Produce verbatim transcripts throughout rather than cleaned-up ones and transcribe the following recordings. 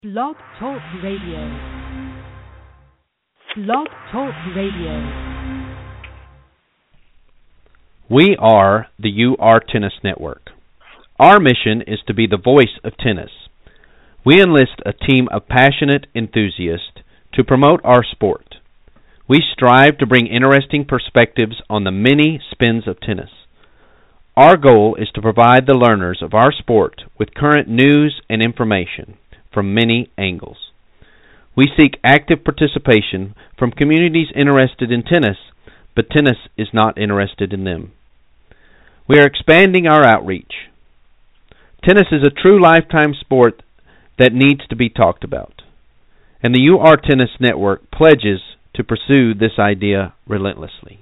Blog Talk Radio. Blog Talk Radio. We are the U R Tennis Network. Our mission is to be the voice of tennis. We enlist a team of passionate enthusiasts to promote our sport. We strive to bring interesting perspectives on the many spins of tennis. Our goal is to provide the learners of our sport with current news and information from many angles. We seek active participation from communities interested in tennis, but tennis is not interested in them. We are expanding our outreach. Tennis is a true lifetime sport that needs to be talked about, and the U R Tennis Network pledges to pursue this idea relentlessly.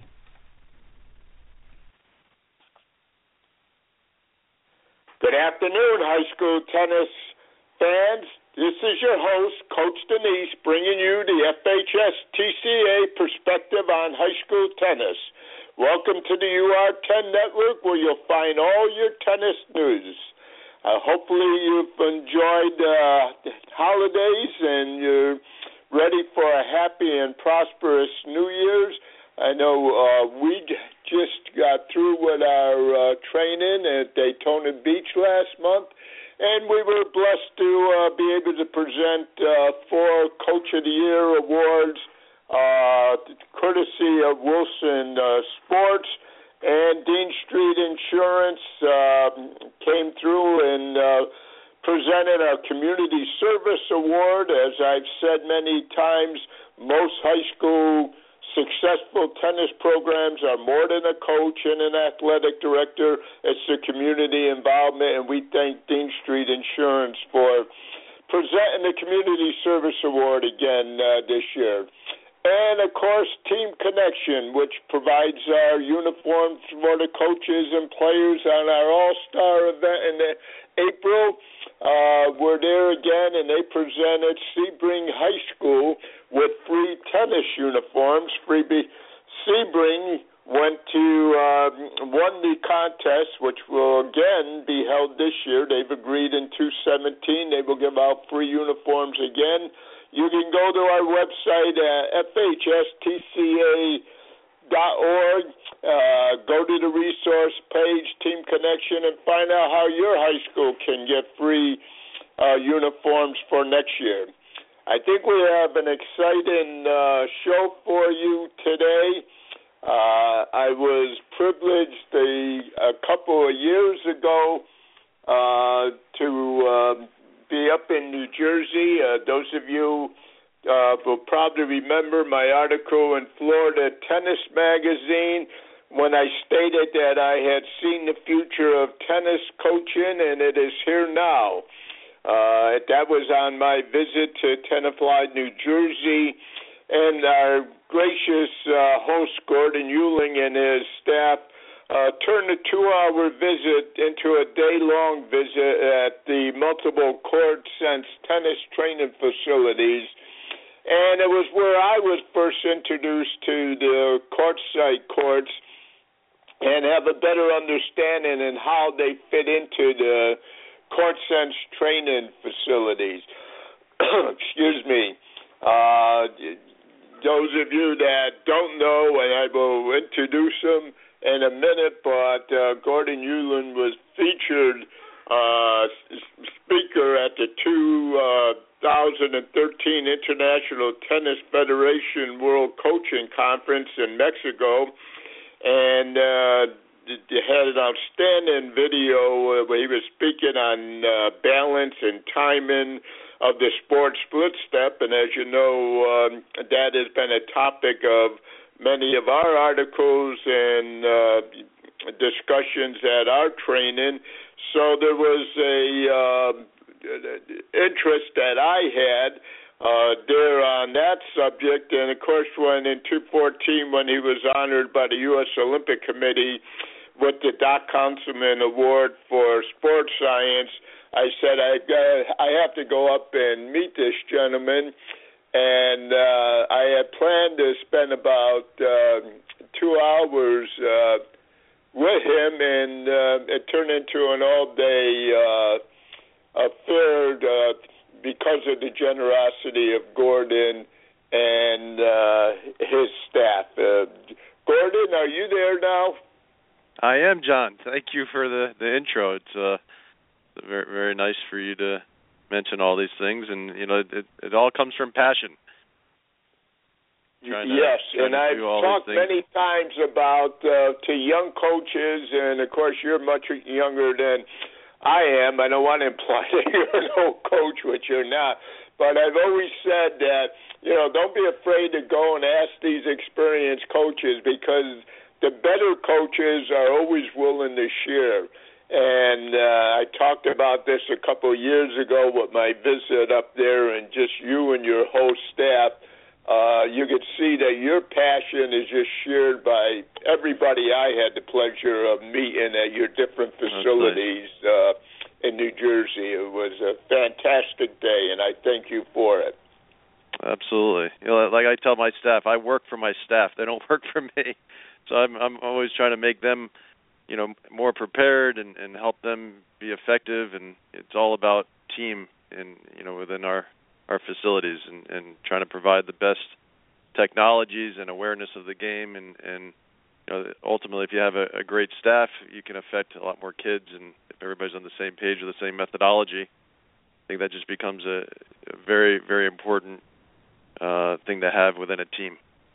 Good afternoon, high school tennis fans. This is your host, Coach Denise, bringing you the F H S T C A perspective on high school tennis. Welcome to the U R ten Network, where you'll find all your tennis news. Uh, hopefully you've enjoyed uh, the holidays and you're ready for a happy and prosperous New Year's. I know uh, we just got through with our uh, training at Daytona Beach last month, and we were blessed to uh, be able to present uh, four Coach of the Year awards, uh, courtesy of Wilson uh, Sports, and Dean Street Insurance uh, came through and uh, presented our Community Service Award. As I've said many times, most high school successful tennis programs are more than a coach and an athletic director. It's the community involvement, and we thank Dean Street Insurance for presenting the Community Service Award again uh, this year. And, of course, Team Connection, which provides our uniforms for the coaches and players on our All-Star event in April. Uh, we're there again, and they presented Sebring High School with free tennis uniforms. Freebie Sebring went to uh, won the contest, which will again be held this year. They've agreed in two seventeen they will give out free uniforms again. You can go to our website at F H S T C A dot org, uh, go to the resource page, Team Connection, and find out how your high school can get free uh, uniforms for next year. I think we have an exciting uh, show for you today. Uh, I was privileged a, a couple of years ago uh, to uh, be up in New Jersey. Uh, those of you uh, will probably remember my article in Florida Tennis Magazine when I stated that I had seen the future of tennis coaching, and it is here now. Uh, that was on my visit to Tenafly, New Jersey, and our gracious uh, host, Gordon Euling, and his staff uh, turned a two-hour visit into a day-long visit at the multiple court sense tennis training facilities, and it was where I was first introduced to the courtside courts and have a better understanding in how they fit into the court sense training facilities. Excuse me. Uh, those of you that don't know, and I will introduce them in a minute, but uh, Gordon Euling was featured uh, speaker at the two thousand thirteen International Tennis Federation World Coaching Conference in Mexico, and uh, They had an outstanding video where he was speaking on uh, balance and timing of the sport split step, and as you know, um, that has been a topic of many of our articles and uh, discussions at our training. So there was a uh, interest that I had uh, there on that subject, and of course, when in two fourteen, when he was honored by the U S Olympic Committee with the Doc Councilman Award for Sports Science, I said I uh, I have to go up and meet this gentleman, and uh, I had planned to spend about uh, two hours uh, with him, and uh, it turned into an all-day uh, affair uh, because of the generosity of Gordon and uh, his staff. Uh, Gordon, are you there now? I am, John. Thank you for the, the intro. It's uh, very, very nice for you to mention all these things, and you know, it, it all comes from passion. To, yes, and I've talked many times about uh, to young coaches, and of course you're much younger than I am. I don't want to imply that you're an old coach, which you're not, but I've always said that, you know, don't be afraid to go and ask these experienced coaches, because the better coaches are always willing to share. And uh, I talked about this a couple of years ago with my visit up there, and just you and your whole staff. Uh, you could see that your passion is just shared by everybody I had the pleasure of meeting at your different facilities uh, in New Jersey. It was a fantastic day, and I thank you for it. Absolutely. You know, like I tell my staff, I work for my staff. They don't work for me. So I'm, I'm always trying to make them, you know, more prepared and, and help them be effective. And it's all about team, in you know, within our. our facilities, and, and trying to provide the best technologies and awareness of the game, and, and you know, ultimately if you have a, a great staff, you can affect a lot more kids, and if everybody's on the same page with the same methodology, I think that just becomes a, a very, very important uh, thing to have within a team.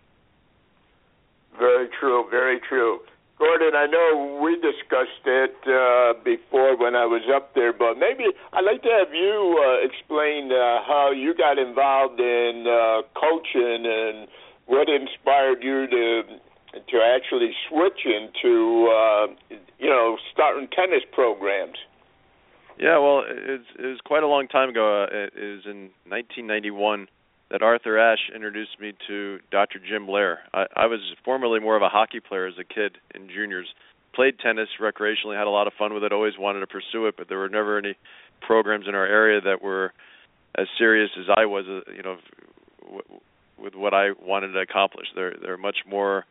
Very true, very true. Gordon, I know we discussed it uh, before when I was up there, but maybe I'd like to have you uh, explain uh, how you got involved in uh, coaching and what inspired you to to actually switch into, uh, you know, starting tennis programs. Yeah, well, it was, it was quite a long time ago. Uh, it was in nineteen ninety-one that Arthur Ashe introduced me to Doctor Jim Loehr. I, I was formerly more of a hockey player as a kid in juniors. Played tennis recreationally, had a lot of fun with it, always wanted to pursue it, but there were never any programs in our area that were as serious as I was, uh, you know, w- with what I wanted to accomplish. They're, they're much more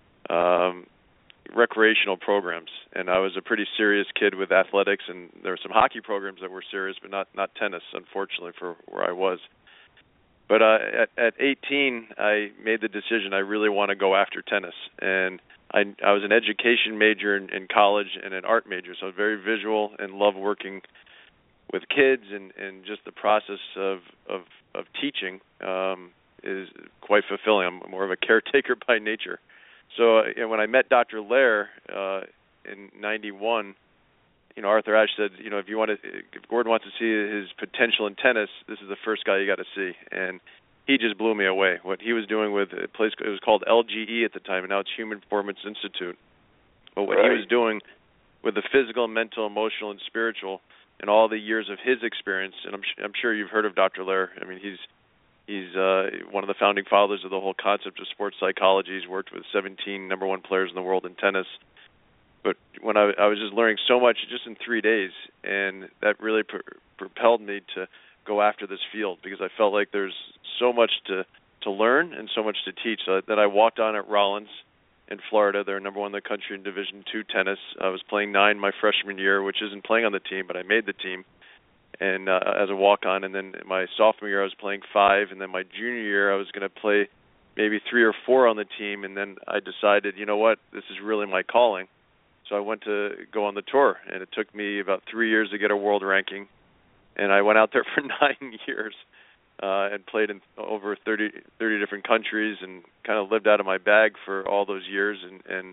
um, recreational programs, and I was a pretty serious kid with athletics, and there were some hockey programs that were serious, but not, not tennis, unfortunately, for where I was. But uh, at, at eighteen, I made the decision I really want to go after tennis. And I, I was an education major in, in college and an art major, so very visual and love working with kids, and, and just the process of, of, of teaching um, is quite fulfilling. I'm more of a caretaker by nature. So uh, you know, when I met Doctor Loehr uh, in ninety-one, you know, Arthur Ashe said, you know, if you want to, if Gordon wants to see his potential in tennis, this is the first guy you got to see. And he just blew me away. What he was doing with a place, it was called L G E at the time, and now it's Human Performance Institute. But what right. he was doing with the physical, mental, emotional, and spiritual, and all the years of his experience, and I'm, I'm sure you've heard of Doctor Loehr. I mean, he's he's uh, one of the founding fathers of the whole concept of sports psychology. He's worked with seventeen number one players in the world in tennis. But when I, I was just learning so much just in three days, and that really pr- propelled me to go after this field, because I felt like there's so much to, to learn and so much to teach. So that I walked on at Rollins in Florida. They're number one in the country in Division two tennis. I was playing nine my freshman year, which isn't playing on the team, but I made the team, and uh, as a walk-on. And then my sophomore year, I was playing five, and then my junior year, I was going to play maybe three or four on the team. And then I decided, you know what, this is really my calling. So I went to go on the tour, and it took me about three years to get a world ranking. And I went out there for nine years uh, and played in over thirty, thirty different countries, and kind of lived out of my bag for all those years, and, and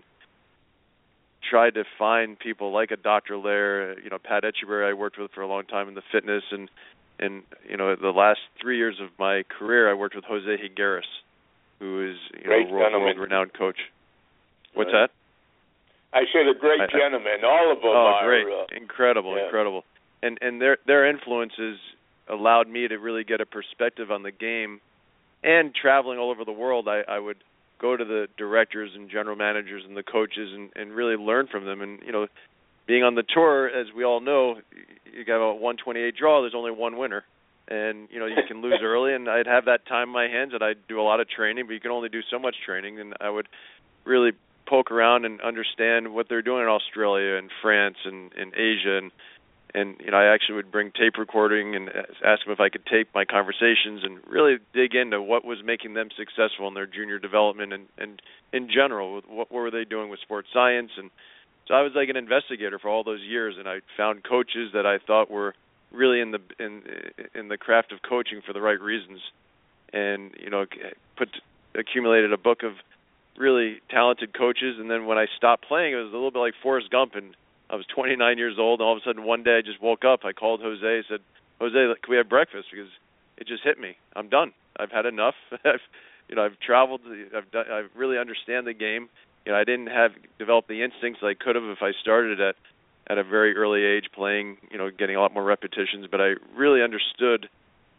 tried to find people like a Doctor Loehr, you know, Pat Etcheberry I worked with for a long time in the fitness, and, and you know, the last three years of my career I worked with Jose Higueras, who is, you Great know, world, world-renowned coach. What's right. that? I said a great I, gentleman. All of them oh, are. great. Uh, incredible, yeah. incredible. And and their their influences allowed me to really get a perspective on the game. And traveling all over the world, I, I would go to the directors and general managers and the coaches and, and really learn from them. And, you know, being on the tour, as we all know, you got a one twenty-eight draw, there's only one winner. And, you know, you can lose early, and I'd have that time in my hands, and I'd do a lot of training, but you can only do so much training. And I would really poke around and understand what they're doing in Australia and France and in Asia, and And, you know, I actually would bring tape recording and ask them if I could tape my conversations and really dig into what was making them successful in their junior development and, and in general, what, what were they doing with sports science. And so I was like an investigator for all those years, and I found coaches that I thought were really in the in in the craft of coaching for the right reasons, and, you know, put accumulated a book of really talented coaches. And then when I stopped playing, it was a little bit like Forrest Gump, and I was twenty-nine years old, and all of a sudden one day I just woke up. I called Jose, I said, Jose, can we have breakfast? Because it just hit me. I'm done. I've had enough. I've, you know, I've traveled. I've done, I really understand the game. You know, I didn't have developed the instincts that I could have if I started at at a very early age playing, you know, getting a lot more repetitions. But I really understood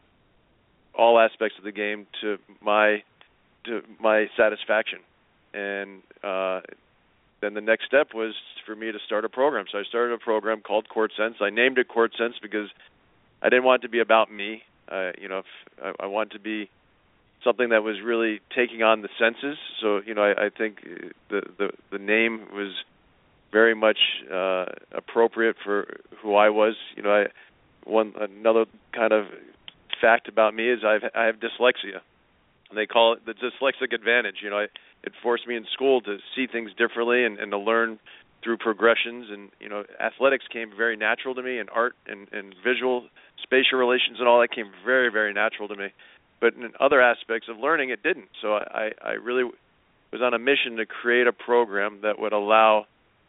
all aspects of the game to my to my satisfaction. And uh, then the next step was for me to start a program. So I started a program called Court Sense. I named it Court Sense because I didn't want it to be about me. Uh, you know, if I, I wanted to be something that was really taking on the senses. So, you know, I, I think the, the the name was very much uh, appropriate for who I was. You know, I one another kind of fact about me is I've I have dyslexia. And they call it the dyslexic advantage. You know, I, it forced me in school to see things differently and, and to learn through progressions. And, you know, athletics came very natural to me, and art and, and visual, spatial relations and all that came very, very natural to me. But in other aspects of learning, it didn't. So I, I really was on a mission to create a program that would allow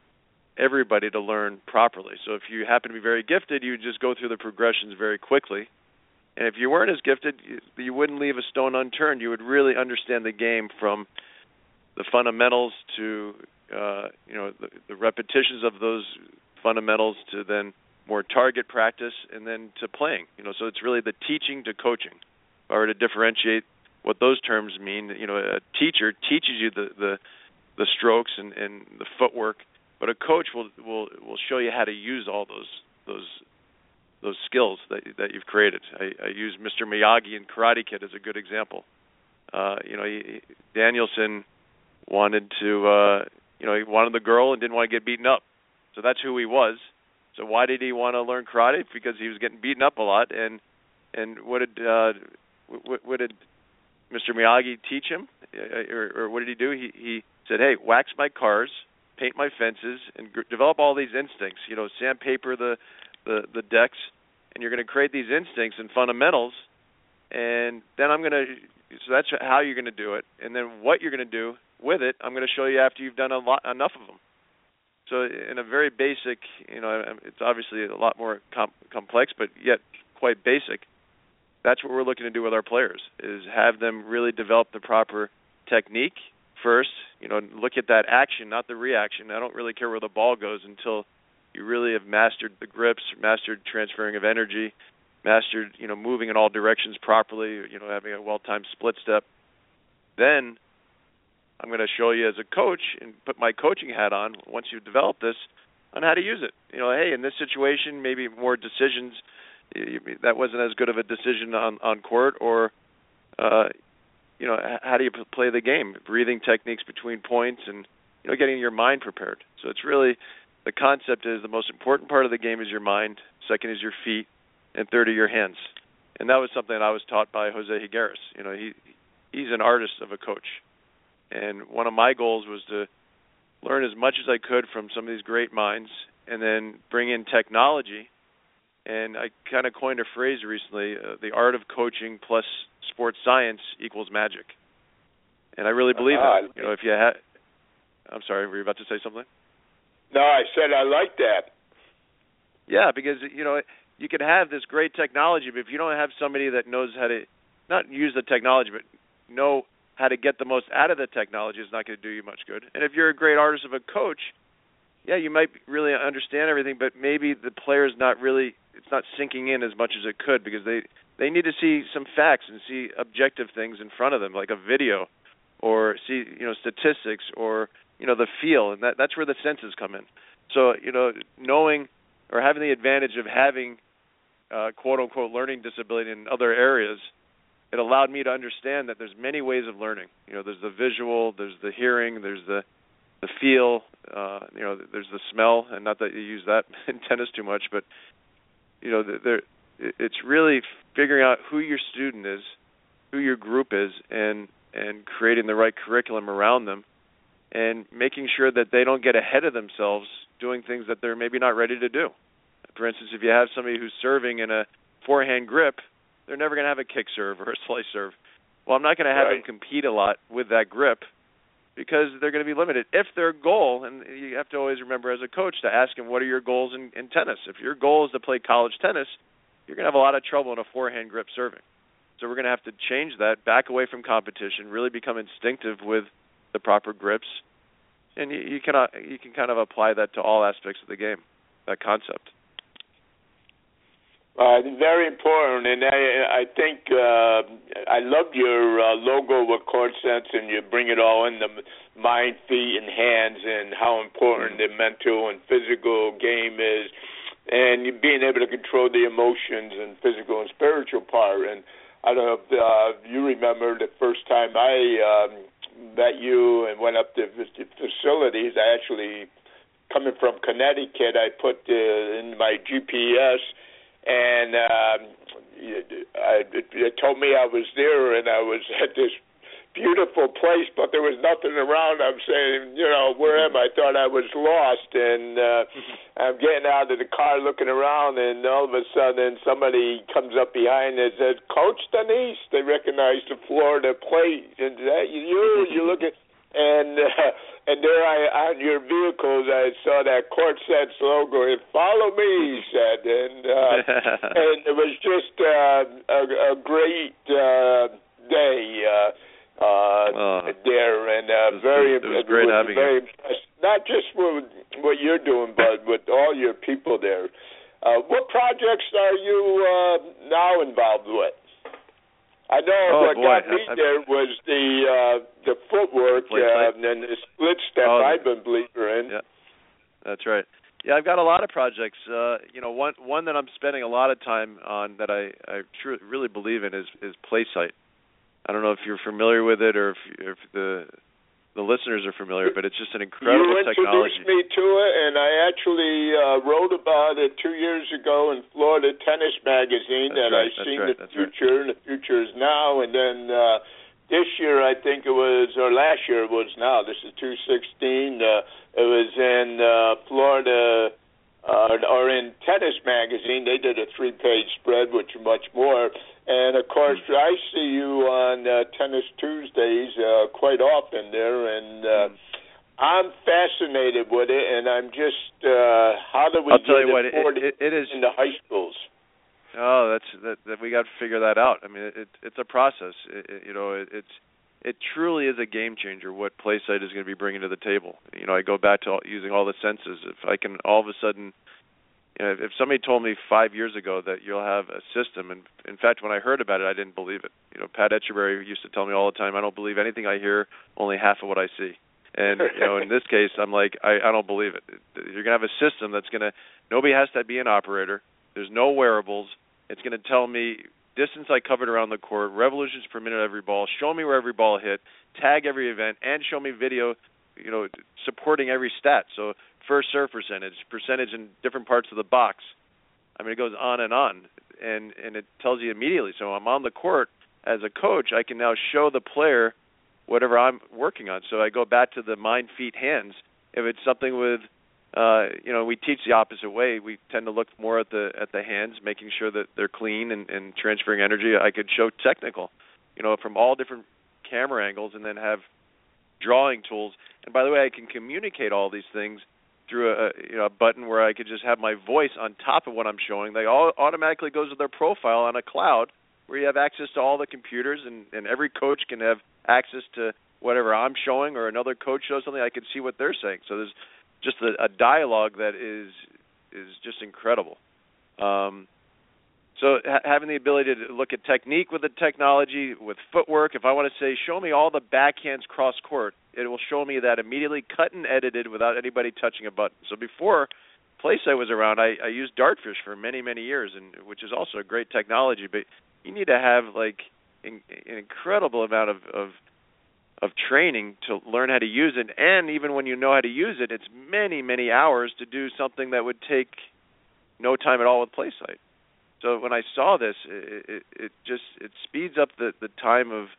everybody to learn properly. So if you happen to be very gifted, you would just go through the progressions very quickly. And if you weren't as gifted, you, you wouldn't leave a stone unturned. You would really understand the game from the fundamentals to, uh, you know, the, the repetitions of those fundamentals to then more target practice and then to playing. You know, so it's really the teaching to coaching. If I were to differentiate what those terms mean, you know, a teacher teaches you the the, the strokes and, and the footwork, but a coach will will will show you how to use all those those. those skills that that you've created. I, I use Mister Miyagi in Karate Kid as a good example. Uh, you know, he, Danielson wanted to, uh, you know, he wanted the girl and didn't want to get beaten up. So that's who he was. So why did he want to learn karate? Because he was getting beaten up a lot. And and what did uh, what, what did Mister Miyagi teach him, or, or what did he do? He he said, hey, wax my cars, paint my fences, and g- develop all these instincts. You know, sandpaper the the the decks, and you're going to create these instincts and fundamentals, and then I'm going to, so that's how you're going to do it, and then what you're going to do with it, I'm going to show you after you've done a lot, enough of them. So in a very basic, you know, it's obviously a lot more com- complex, but yet quite basic. That's what we're looking to do with our players, is have them really develop the proper technique first, you know, look at that action, not the reaction. I don't really care where the ball goes until you really have mastered the grips, mastered transferring of energy, mastered, you know, moving in all directions properly, you know, having a well-timed split step. Then I'm going to show you as a coach and put my coaching hat on once you develop this on how to use it. You know, hey, in this situation, maybe more decisions, that wasn't as good of a decision on, on court, or, uh, you know, how do you play the game? Breathing techniques between points and, you know, getting your mind prepared. So it's really, the concept is the most important part of the game is your mind, second is your feet, and third are your hands. And that was something that I was taught by Jose Higueras. You know, he he's an artist of a coach. And one of my goals was to learn as much as I could from some of these great minds and then bring in technology. And I kind of coined a phrase recently, uh, the art of coaching plus sports science equals magic. And I really believe uh, that. You know, if you had, I'm sorry, were you about to say something? No, I said I like that. Yeah, because, you know, you could have this great technology, but if you don't have somebody that knows how to, not use the technology, but know how to get the most out of the technology, it's not going to do you much good. And if you're a great artist of a coach, yeah, you might really understand everything, but maybe the player's not really, it's not sinking in as much as it could, because they, they need to see some facts and see objective things in front of them, like a video, or see, you know, statistics, or, you know, the feel, and that that's where the senses come in. So, you know, knowing or having the advantage of having uh, quote-unquote learning disability in other areas, it allowed me to understand that there's many ways of learning. You know, there's the visual, there's the hearing, there's the the feel, uh, you know, there's the smell, and not that you use that in tennis too much, but you know, there it's really figuring out who your student is, who your group is, and and creating the right curriculum around them, and making sure that they don't get ahead of themselves doing things that they're maybe not ready to do. For instance, if you have somebody who's serving in a forehand grip, they're never going to have a kick serve or a slice serve. Well, I'm not going to have right. them compete a lot with that grip because they're going to be limited. If their goal, and you have to always remember as a coach to ask them, what are your goals in, in tennis? If your goal is to play college tennis, you're going to have a lot of trouble in a forehand grip serving. So we're going to have to change that, back away from competition, really become instinctive with the proper grips, and you, you can uh, you can kind of apply that to all aspects of the game, that concept. Uh, very important, and I, I think uh, I loved your uh, logo with Court Sense, and you bring it all in, the mind, feet, and hands, and how important the mental and physical game is, and you being able to control the emotions and physical and spiritual part. And I don't know if uh, you remember the first time I um, met you and went up to the facilities. I actually, coming from Connecticut, I put uh, in my G P S, and um, I, it told me I was there, and I was at this beautiful place, but there was nothing around. I'm saying, you know, where am I? I thought I was lost, and uh, I'm getting out of the car looking around, and all of a sudden somebody comes up behind and says, "Coach Denise." They recognize the Florida plate, and that you, you look at, and uh, and there I on your vehicles I saw that Court Sense logo. And "Follow me," he said, and uh, and it was just uh, a, a great uh, day. Uh, Uh, oh, there and uh, it was, very, it was great it was having very you. impressed. Not just with what you're doing, but with all your people there. Uh, what projects are you uh, now involved with? I know oh, what boy. got me I, I, there was the uh, the footwork the uh, and the split step. Oh, I've been believer in. Yeah, that's right. Yeah, I've got a lot of projects. Uh, you know, one one that I'm spending a lot of time on that I I tr- really believe in is is PlaySight. I don't know if you're familiar with it or if, if the the listeners are familiar, but it's just an incredible you technology. You introduced me to it, and I actually uh, wrote about it two years ago in Florida Tennis Magazine. That's that right, I've seen right, the future, right. and the future is now. And then uh, this year, I think it was, or last year it was now. This is two sixteen. Uh, it was in uh, Florida. Uh, or in Tennis Magazine, they did a three-page spread, which is much more. And, of course, mm. I see you on uh, Tennis Tuesdays uh, quite often there, and uh, mm. I'm fascinated with it, and I'm just, uh, how do we I'll get tell you it, what, it, it, it is, in the high schools? Oh, that's that, that we got to figure that out. I mean, it, it, it's a process. It, it, you know, it, it's it truly is a game changer what PlaySight is going to be bringing to the table. You know, I go back to all, using all the senses. If I can all of a sudden, you know, if somebody told me five years ago that you'll have a system, and in fact, when I heard about it, I didn't believe it. You know, Pat Etcheberry used to tell me all the time, I don't believe anything I hear, only half of what I see. And, you know, in this case, I'm like, I, I don't believe it. You're going to have a system that's going to, nobody has to be an operator. There's no wearables. It's going to tell me distance I covered around the court, revolutions per minute every ball, show me where every ball hit, tag every event, and show me video, you know, supporting every stat. So first serve percentage, percentage in different parts of the box. I mean, it goes on and on, and, and it tells you immediately. So I'm on the court as a coach. I can now show the player whatever I'm working on. So I go back to the mind, feet, hands. If it's something with Uh, you know, we teach the opposite way. We tend to look more at the at the hands, making sure that they're clean and, and transferring energy. I could show technical, you know, from all different camera angles, and then have drawing tools. And by the way, I can communicate all these things through a you know a button where I could just have my voice on top of what I'm showing. They all automatically goes to their profile on a cloud where you have access to all the computers, and, and every coach can have access to whatever I'm showing, or another coach shows something. I can see what they're saying. So there's just a, a dialogue that is is just incredible. Um, so ha- having the ability to look at technique with the technology, with footwork. If I want to say, show me all the backhands cross court, it will show me that immediately, cut and edited without anybody touching a button. So before PlaySight was around, I, I used Dartfish for many, many years, and which is also a great technology. But you need to have like in, an incredible amount of, of of training to learn how to use it, and even when you know how to use it, it's many, many hours to do something that would take no time at all with PlaySight. So when I saw this, it, it, it just it speeds up the, the time of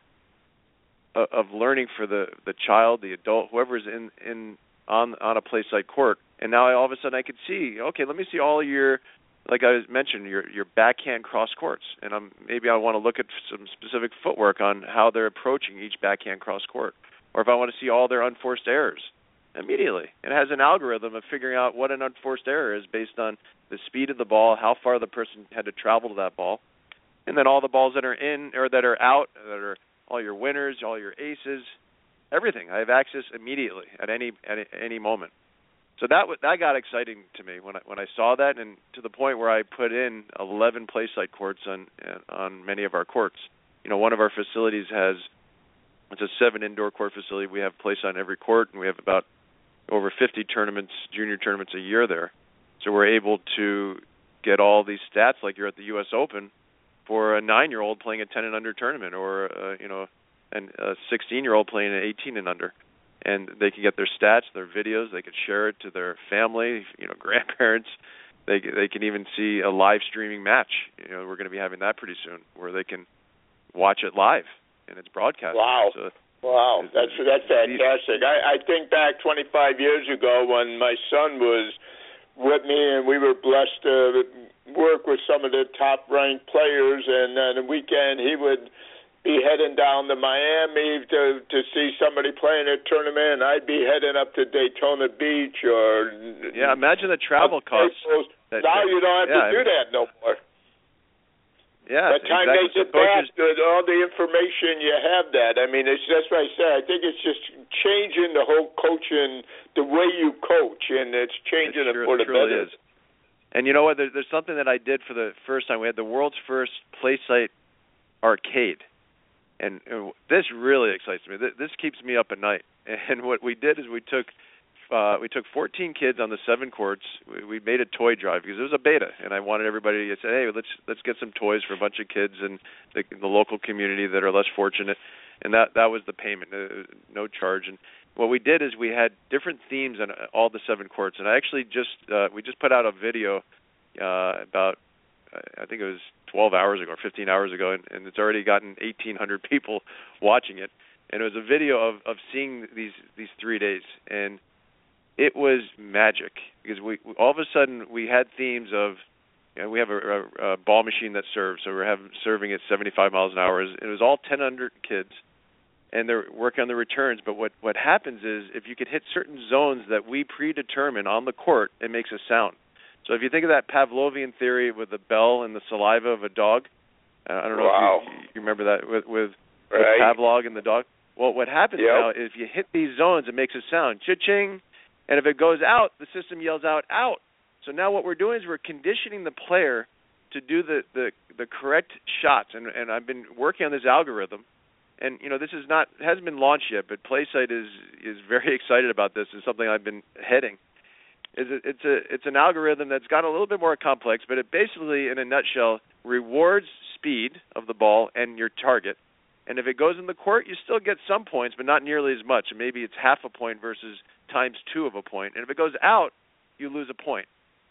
of learning for the, the child, the adult, whoever's in, in on on a play site court. And now I, all of a sudden I could see, okay, let me see all your, like I mentioned, your your backhand cross courts, and I'm maybe I want to look at some specific footwork on how they're approaching each backhand cross court, or if I want to see all their unforced errors. Immediately, it has an algorithm of figuring out what an unforced error is based on the speed of the ball, how far the person had to travel to that ball, and then all the balls that are in or that are out, that are all your winners, all your aces, everything. I have access immediately at any at any moment. So that w- that got exciting to me when I when I saw that, and to the point where I put in eleven play site courts on on many of our courts. You know, one of our facilities has it's a seven indoor court facility. We have play site on every court, and we have about over fifty tournaments, junior tournaments a year there. So we're able to get all these stats like you're at the U S Open for a nine-year-old playing a ten and under tournament, or uh, you know, and a sixteen-year-old playing an eighteen and under, and they can get their stats, their videos. They can share it to their family, you know, grandparents. They they can even see a live streaming match. You know, we're going to be having that pretty soon, where they can watch it live and it's broadcast. Wow. So, Wow, that's that's fantastic. I, I think back twenty-five years ago when my son was with me, and we were blessed to work with some of the top-ranked players, and on the weekend he would be heading down to Miami to to see somebody playing a tournament, and I'd be heading up to Daytona Beach or... Yeah, imagine the travel costs. That, now you don't have yeah, to do that no more. Yeah, By the time exactly. they get back, with all the information, you have that. I mean, it's that's what I said. I think it's just changing the whole coaching, the way you coach, and it's changing it, it for the better. Is. And you know what? There's, there's something that I did for the first time. We had the world's first play site arcade, and, and this really excites me. This, this keeps me up at night. And what we did is we took uh, we took fourteen kids on the seven courts. We, we made a toy drive because it was a beta, and I wanted everybody to say, "Hey, let's let's get some toys for a bunch of kids in the, the local community that are less fortunate." And that that was the payment, uh, no charge. And what we did is we had different themes on all the seven courts. And I actually just uh, we just put out a video uh, about I think it was twelve hours ago or fifteen hours ago, and, and it's already gotten eighteen hundred people watching it. And it was a video of, of seeing these these three days, and it was magic because we all of a sudden we had themes of, you know, we have a, a, a ball machine that serves, so we're having serving at seventy-five miles an hour. It was all ten hundred kids, and they're working on the returns. But what, what happens is if you could hit certain zones that we predetermine on the court, it makes a sound. So if you think of that Pavlovian theory with the bell and the saliva of a dog, uh, I don't know wow. if you, you remember that with, with, right. with Pavlov and the dog. Well, what happens yep. now is if you hit these zones, it makes a sound, cha-ching, and if it goes out, the system yells out, out. So now what we're doing is we're conditioning the player to do the, the, the correct shots, and, and I've been working on this algorithm. And, you know, this is not hasn't been launched yet, but PlaySite is is very excited about this. It's something I've been heading. Is it, it's a it's an algorithm that's got a little bit more complex, but it basically, in a nutshell, rewards speed of the ball and your target. And if it goes in the court, you still get some points, but not nearly as much. And maybe it's half a point versus times two of a point. And if it goes out, you lose a point.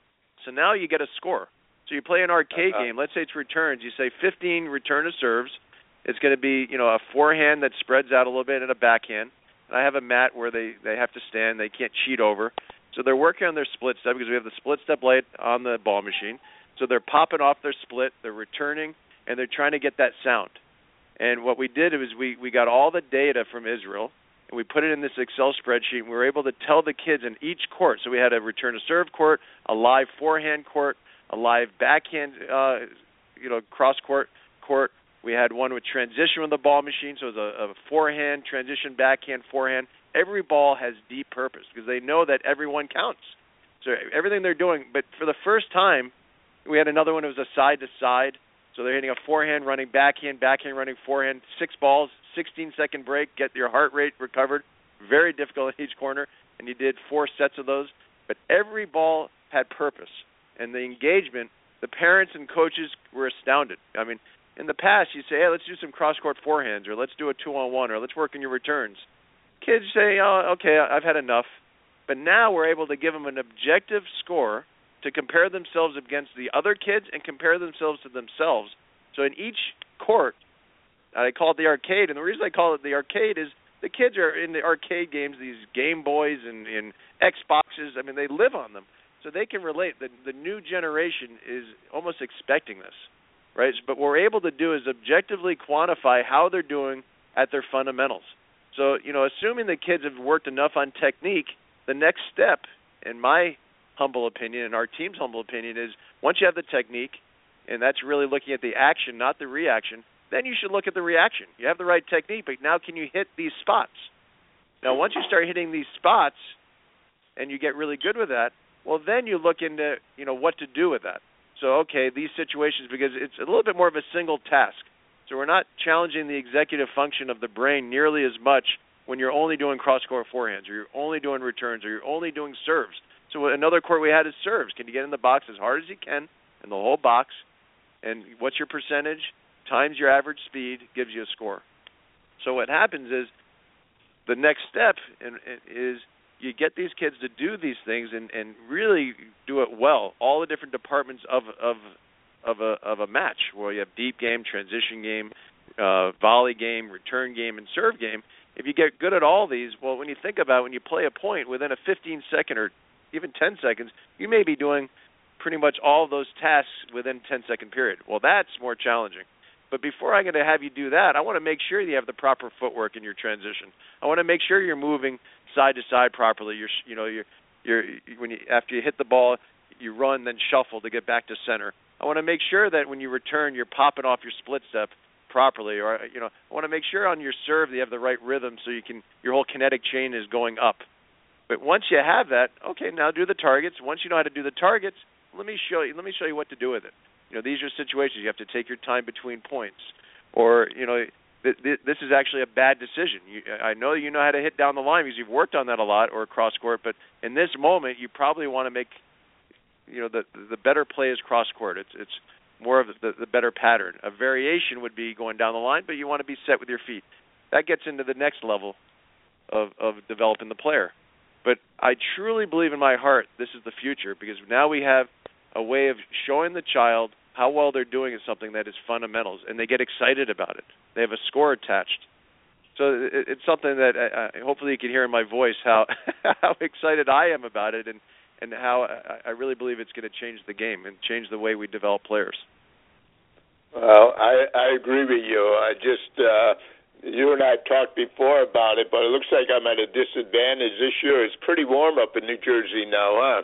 So now you get a score. So you play an arcade uh-huh. game. Let's say it's returns. You say fifteen return to serves. It's going to be, you know, a forehand that spreads out a little bit and a backhand. And I have a mat where they, they have to stand. They can't cheat over. So they're working on their split step because we have the split step light on the ball machine. So they're popping off their split. They're returning, and they're trying to get that sound. And what we did was we, we got all the data from Israel, and we put it in this Excel spreadsheet, and we were able to tell the kids in each court. So we had a return to serve court, a live forehand court, a live backhand, uh, you know, cross court court. We had one with transition with the ball machine, so it was a, a forehand, transition, backhand, forehand. Every ball has deep purpose because they know that everyone counts. So everything they're doing, but for the first time, we had another one that was a side-to-side. So they're hitting a forehand, running backhand, backhand, running forehand, six balls, sixteen-second break, get your heart rate recovered. Very difficult in each corner, and you did four sets of those. But every ball had purpose, and the engagement, the parents and coaches were astounded. I mean, in the past, you say, hey, let's do some cross-court forehands, or let's do a two-on-one, or let's work on your returns. Kids say, oh, okay, I've had enough. But now we're able to give them an objective score to compare themselves against the other kids and compare themselves to themselves. So in each court, I call it the arcade, and the reason I call it the arcade is the kids are in the arcade games, these Game Boys and, and Xboxes. I mean, they live on them, so they can relate. The, the new generation is almost expecting this, right? But what we're able to do is objectively quantify how they're doing at their fundamentals. So, you know, assuming the kids have worked enough on technique, the next step, in my humble opinion and our team's humble opinion, is once you have the technique, and that's really looking at the action, not the reaction, then you should look at the reaction. You have the right technique, but now can you hit these spots? Now, once you start hitting these spots and you get really good with that, well, then you look into, you know, what to do with that. So, okay, these situations, because it's a little bit more of a single task. So we're not challenging the executive function of the brain nearly as much when you're only doing cross-court forehands or you're only doing returns or you're only doing serves. So another court we had is serves. Can you get in the box as hard as you can in the whole box? And what's your percentage? Times your average speed gives you a score. So what happens is the next step in, in, is you get these kids to do these things and, and really do it well. All the different departments of of of a of a match, where you have deep game, transition game, uh, volley game, return game, and serve game. If you get good at all these, well, when you think about it, when you play a point within a fifteen second or even ten seconds, you may be doing pretty much all of those tasks within a ten second period. Well, that's more challenging. But before I'm going to have you do that, I want to make sure you have the proper footwork in your transition. I want to make sure you're moving side to side properly. You're, you know, you're, you're when you after you hit the ball, you run then shuffle to get back to center. I want to make sure that when you return, you're popping off your split step properly, or you know, I want to make sure on your serve that you have the right rhythm so you can your whole kinetic chain is going up. But once you have that, okay, now do the targets. Once you know how to do the targets, let me show you. Let me show you what to do with it. You know, these are situations you have to take your time between points, or you know, th- th- this is actually a bad decision. You, I know you know how to hit down the line because you've worked on that a lot, or cross court. But in this moment, you probably want to make, you know, the the better play is cross court. It's it's more of the, the better pattern. A variation would be going down the line, but you want to be set with your feet. That gets into the next level of of developing the player. But I truly believe in my heart this is the future, because now we have a way of showing the child how well they're doing at something that is fundamentals, and they get excited about it. They have a score attached. So it, it's something that I, I, hopefully you can hear in my voice how how excited I am about it, and, and how I, I really believe it's going to change the game and change the way we develop players. Well, I, I agree with you. I just, uh, you and I talked before about it, but it looks like I'm at a disadvantage this year. It's pretty warm up in New Jersey now, huh?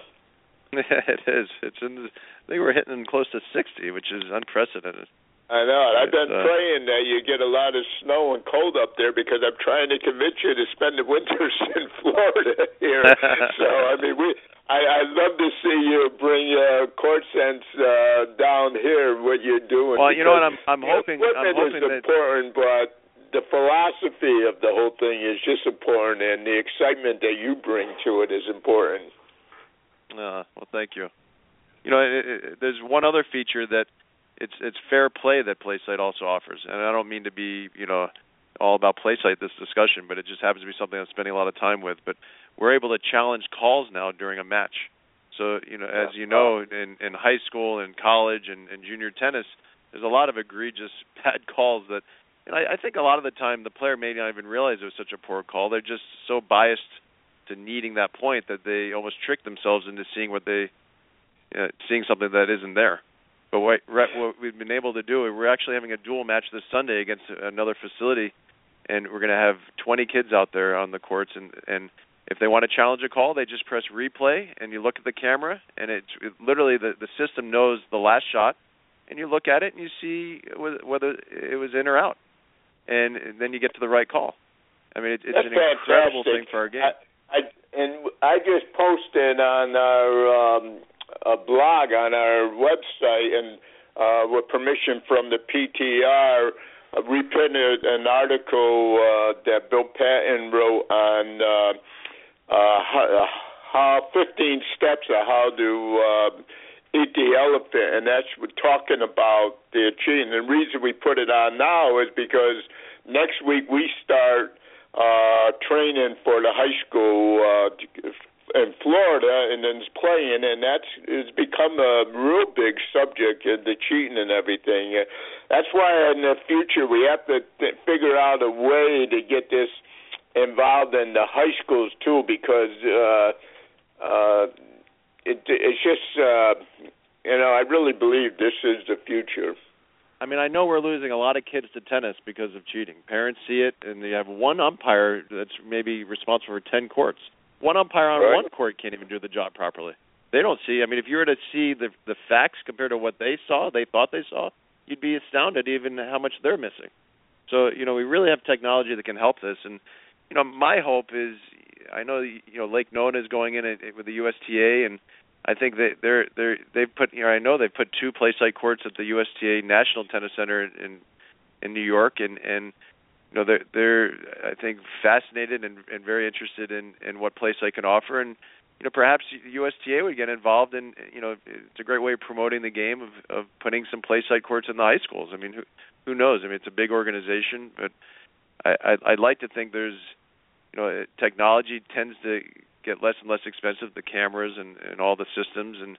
It is. It's in the, I think we're hitting close to sixty, which is unprecedented. I know. I've been uh, praying that you get a lot of snow and cold up there, because I'm trying to convince you to spend the winters in Florida here. So, I mean, we. I, I'd love to see you bring uh, court sense uh, down here, what you're doing. Well, you know what, I'm, I'm hoping... Equipment I'm hoping is important, that... but the philosophy of the whole thing is just important, and the excitement that you bring to it is important. Uh, well, thank you. You know, it, it, there's one other feature that it's it's fair play that PlaySight also offers, and I don't mean to be, you know, all about PlaySight this discussion, but it just happens to be something I'm spending a lot of time with. But we're able to challenge calls now during a match. So, you know, as you know, in, in high school and college and, and junior tennis, there's a lot of egregious bad calls that, and I, I think a lot of the time the player may not even realize it was such a poor call. They're just so biased to needing that point that they almost trick themselves into seeing what they, uh, seeing something that isn't there. But what, what we've been able to do, we're actually having a dual match this Sunday against another facility, and we're going to have twenty kids out there on the courts, and, and if they want to challenge a call, they just press replay, and you look at the camera, and it's it, literally the, the system knows the last shot, and you look at it, and you see whether it was in or out, and, and then you get to the right call. I mean, it, it's That's an incredible fantastic. thing for our game. I, I, and I just posted on our um, a blog on our website, and uh, with permission from the P T R, uh, reprinted an article uh, that Bill Patton wrote on uh, uh, how, how fifteen steps of how to uh, eat the elephant, and that's talking about the achievement. The reason we put it on now is because next week we start Uh, training for the high school uh, in Florida and then is playing, and that's it's become a real big subject, uh, the cheating and everything. Uh, that's why in the future we have to th- figure out a way to get this involved in the high schools too, because uh, uh, it, it's just uh, you know I really believe this is the future. I mean, I know we're losing a lot of kids to tennis because of cheating. Parents see it, and you have one umpire that's maybe responsible for ten courts. One umpire on right. one court can't even do the job properly. They don't see. I mean, if you were to see the the facts compared to what they saw, they thought they saw, you'd be astounded even how much they're missing. So, you know, we really have technology that can help this. And, you know, my hope is, I know, you know, Lake Nona is going in with the U S T A, and I think they they're they're they've put, you know, I know they've put two play site courts at the U S T A National Tennis Center in in New York, and and you know they're they're I think fascinated and, and very interested in, in what play site can offer, and you know perhaps the U S T A would get involved in, you know, it's a great way of promoting the game of, of putting some play site courts in the high schools. I mean, who who knows? I mean, it's a big organization, but I I'd, I'd like to think there's, you know, technology tends to get less and less expensive, the cameras and, and all the systems, and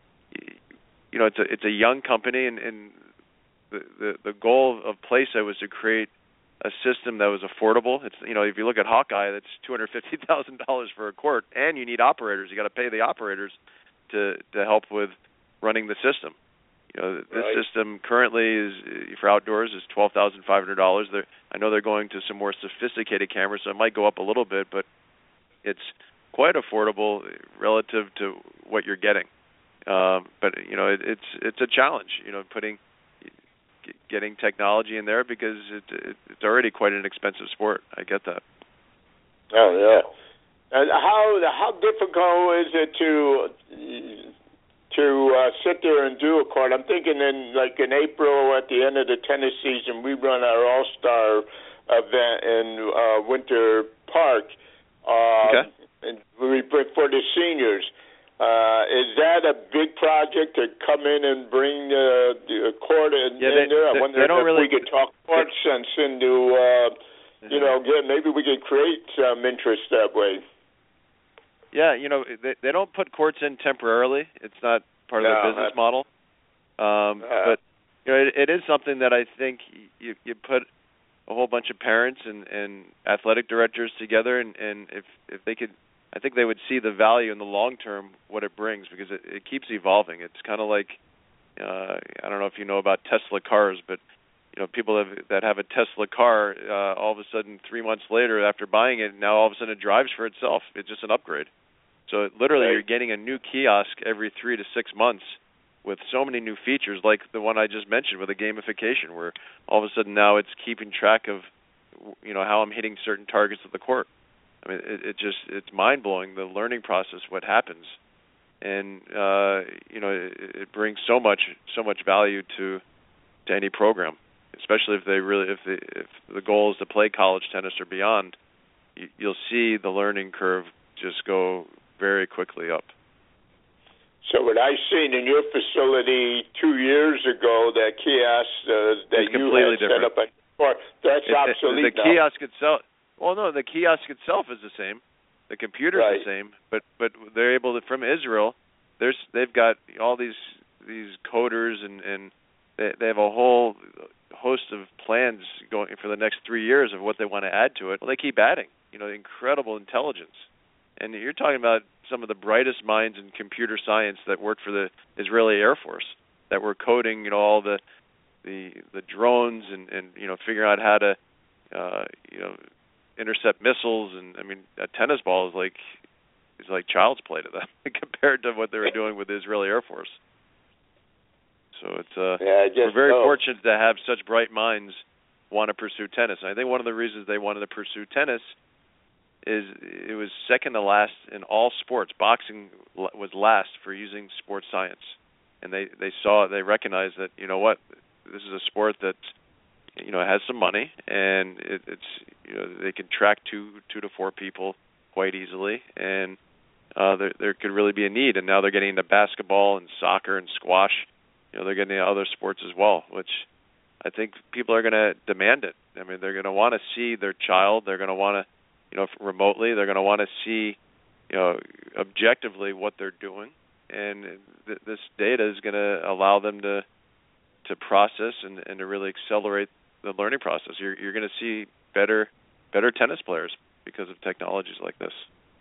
you know it's a it's a young company, and, and the, the the goal of PlaySite was to create a system that was affordable. It's, you know, if you look at Hawkeye, that's two hundred fifty thousand dollars for a court, and you need operators. You got to pay the operators to to help with running the system. You know, this right. system currently is for outdoors is twelve thousand five hundred dollars. I know they're going to some more sophisticated cameras, so it might go up a little bit, but it's quite affordable relative to what you're getting. Um, but you know, it, it's it's a challenge. You know, putting getting technology in there because it, it, it's already quite an expensive sport. I get that. Oh yeah. And how how difficult is it to to uh, sit there and do a court? I'm thinking in like in April at the end of the tennis season, we run our All Star event in uh, Winter Park. Uh, okay. And we for the seniors. Uh, is that a big project to come in and bring uh, the court in, yeah, they, in there? I they, wonder they don't if really, we could talk court they, sense into, uh, mm-hmm. you know, get, maybe we could create some interest that way. Yeah, you know, they, they don't put courts in temporarily. It's not part of no, the business that's, model. Um, uh, but you know, it, it is something that I think you you put a whole bunch of parents and, and athletic directors together, and, and if if they could. I think they would see the value in the long term, what it brings, because it, it keeps evolving. It's kind of like, uh, I don't know if you know about Tesla cars, but you know, people have, that have a Tesla car, uh, all of a sudden three months later after buying it, now all of a sudden it drives for itself. It's just an upgrade. So it, literally, right. You're getting a new kiosk every three to six months with so many new features, like the one I just mentioned with the gamification, where all of a sudden now it's keeping track of, you know, how I'm hitting certain targets of the court. I mean, it, it just, it's mind-blowing, the learning process, what happens. And, uh, you know, it, it brings so much, so much value to to any program, especially if they really, if the, if the goal is to play college tennis or beyond, you, you'll see the learning curve just go very quickly up. So what I seen in your facility two years ago, that kiosk uh, that it's you completely had different. set up, at, that's it, obsolete it, the now. kiosk itself. Well, no, the kiosk itself is the same. The computer's right. the same, but but they're able to, from Israel, there's they've got all these these coders and and they they have a whole host of plans going for the next three years of what they want to add to it. Well, they keep adding, you know, incredible intelligence. And you're talking about some of the brightest minds in computer science that worked for the Israeli Air Force, that were coding, you know, all the the the drones and and you know, figuring out how to uh, you know. intercept missiles, and I mean, a tennis ball is like is like child's play to them compared to what they were doing with the Israeli Air Force. So it's uh, yeah, we're very know. fortunate to have such bright minds want to pursue tennis. And I think one of the reasons they wanted to pursue tennis is it was second to last in all sports. Boxing was last for using sports science, and they they saw they recognized that, you know what, this is a sport that, you know, it has some money, and it, it's, you know, they can track two two to four people quite easily, and uh, there there could really be a need. And now they're getting into basketball and soccer and squash. You know, they're getting into other sports as well, which I think people are going to demand it. I mean, they're going to want to see their child. They're going to want to, you know, remotely. They're going to want to see you know, objectively what they're doing, and th- this data is going to allow them to to process and, and to really accelerate the learning process. You're you're going to see better better tennis players because of technologies like this.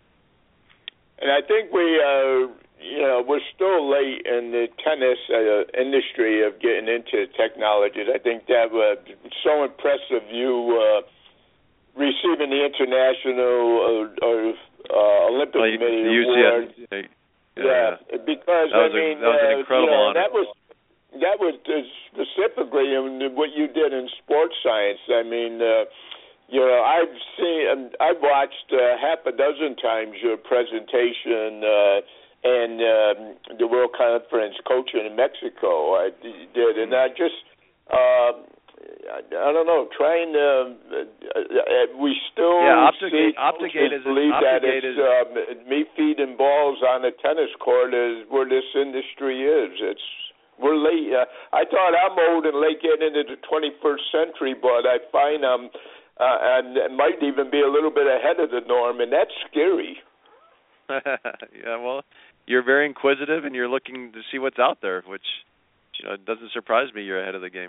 And I think we, uh, you know, we're still late in the tennis uh, industry of getting into technologies. I think that was so impressive. You uh, receiving the International uh, or uh, Olympic well, Committee the award. U C S, yeah, yeah, because that was I mean, a, that was an incredible uh, you know, honor. that was that was uh, specifically in what you did in sports science. I mean. Uh, You know, I've seen, I've watched uh, half a dozen times your presentation uh, and um, the World Conference coaching in Mexico. I did, and I just, uh, I, I don't know, trying to, uh, we still yeah, see Optigate, Optigate is believe Optigate that it's is, uh, me feeding balls on a tennis court is where this industry is. It's we're late. Uh, I thought I'm old and late getting into the twenty-first century, but I find I'm. Um, Uh, and it might even be a little bit ahead of the norm, and that's scary. Yeah, well, you're very inquisitive, and you're looking to see what's out there, which, you know, it doesn't surprise me you're ahead of the game.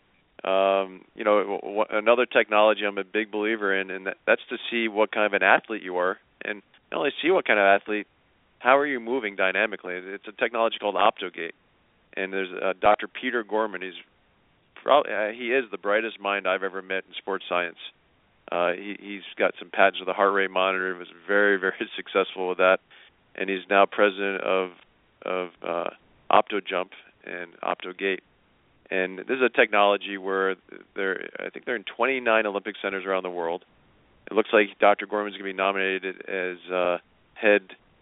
Um, you know, w- w- another technology I'm a big believer in, and that, that's to see what kind of an athlete you are, and not only see what kind of athlete, how are you moving dynamically? It's a technology called Optogate, and there's uh, Doctor Peter Gorman. He's Probably, uh, he is the brightest mind I've ever met in sports science. Uh, he, he's got some patents with a heart rate monitor. He was very, very successful with that, and he's now president of of uh, OptoJump and OptoGate. And this is a technology where they're, I think they're in twenty-nine Olympic centers around the world. It looks like Doctor Gorman is going to be nominated as uh, head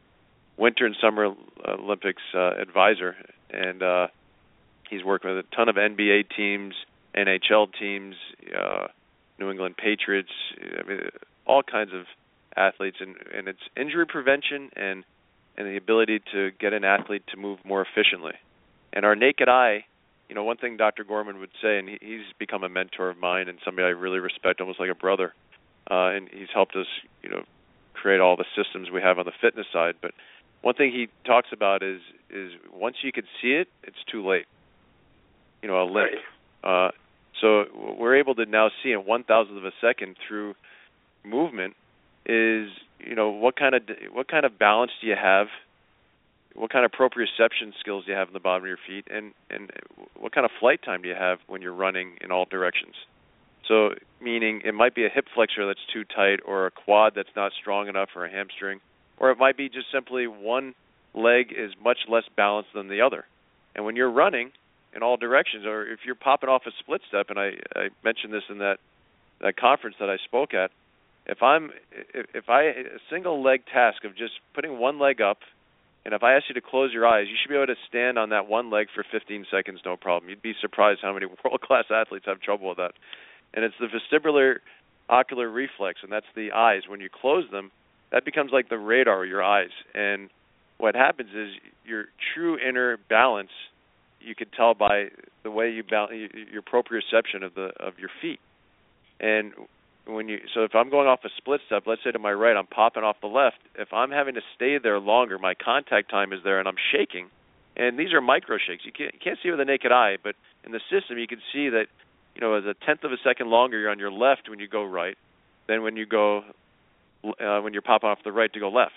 Winter and Summer Olympics uh, advisor, and uh, he's worked with a ton of N B A teams, N H L teams, uh, New England Patriots, I mean, all kinds of athletes, and, and it's injury prevention and, and the ability to get an athlete to move more efficiently. And our naked eye, you know, one thing Doctor Gorman would say, and he, he's become a mentor of mine and somebody I really respect, almost like a brother, uh, and he's helped us, you know, create all the systems we have on the fitness side. But one thing he talks about is is once you can see it, it's too late. You know, a limp. Uh, so we're able to now see in one thousandth of a second through movement is, you know, what kind of what kind of balance do you have, what kind of proprioception skills do you have in the bottom of your feet, and, and what kind of flight time do you have when you're running in all directions. So meaning it might be a hip flexor that's too tight, or a quad that's not strong enough, or a hamstring, or it might be just simply one leg is much less balanced than the other. And when you're running in all directions, or if you're popping off a split step, and I, I mentioned this in that, that conference that I spoke at, if I'm if, if I a single leg task of just putting one leg up, and if I ask you to close your eyes, you should be able to stand on that one leg for fifteen seconds, no problem. You'd be surprised how many world-class athletes have trouble with that. And it's the vestibular ocular reflex, and that's the eyes. When you close them, that becomes like the radar of your eyes. And what happens is your true inner balance, you can tell by the way you balance, your proprioception of the of your feet. And when you, so if I'm going off a split step, let's say to my right, I'm popping off the left. If I'm having to stay there longer, my contact time is there, and I'm shaking. And these are micro shakes. You can't, you can't see with the naked eye, but in the system, you can see that, you know, as a tenth of a second longer, you're on your left when you go right than when you go uh, when you're popping off the right to go left.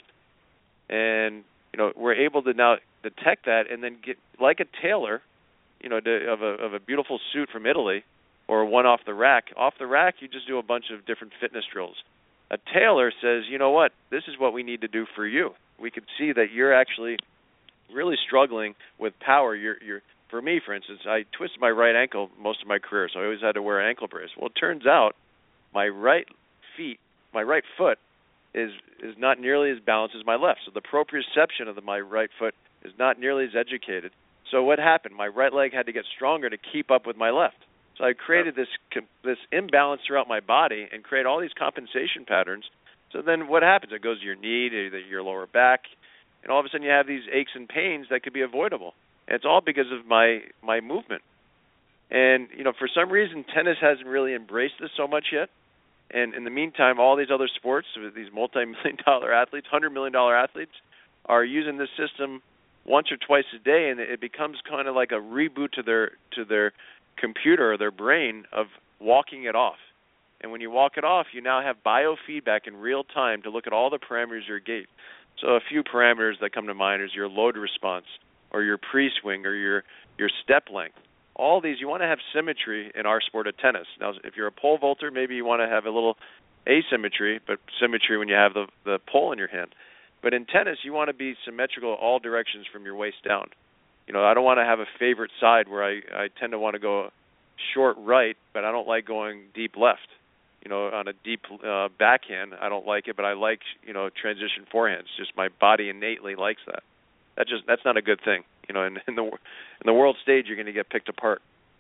And you know, we're able to now detect that, and then get like a tailor, you know, to, of a of a beautiful suit from Italy, or one off the rack. Off the rack, you just do a bunch of different fitness drills. A tailor says, you know what, this is what we need to do for you. We could see that you're actually really struggling with power. You're, you're, for me, for instance, I twisted my right ankle most of my career, so I always had to wear an ankle brace. Well, it turns out my right feet, my right foot, is is not nearly as balanced as my left. So the proprioception of the, my right foot is not nearly as educated. So what happened? My right leg had to get stronger to keep up with my left. So I created this this imbalance throughout my body and create all these compensation patterns. So then what happens? It goes to your knee, to your lower back, and all of a sudden you have these aches and pains that could be avoidable. And it's all because of my, my movement. And, you know, for some reason, tennis hasn't really embraced this so much yet. And in the meantime, all these other sports, these multi-million dollar athletes, one hundred million dollar athletes, are using this system once or twice a day, and it becomes kind of like a reboot to their to their computer or their brain of walking it off. And when you walk it off, you now have biofeedback in real time to look at all the parameters of your gait. So a few parameters that come to mind is your load response, or your pre-swing, or your your step length. All these, you want to have symmetry in our sport of tennis. Now, if you're a pole vaulter, maybe you want to have a little asymmetry, but symmetry when you have the the pole in your hand. But in tennis, you want to be symmetrical all directions from your waist down. You know, I don't want to have a favorite side where I, I tend to want to go short right, but I don't like going deep left. You know, on a deep uh, backhand, I don't like it, but I like, you know, transition forehands. Just my body innately likes that. That just that's not a good thing. You know, in, in the in the world stage, you're going to get picked apart.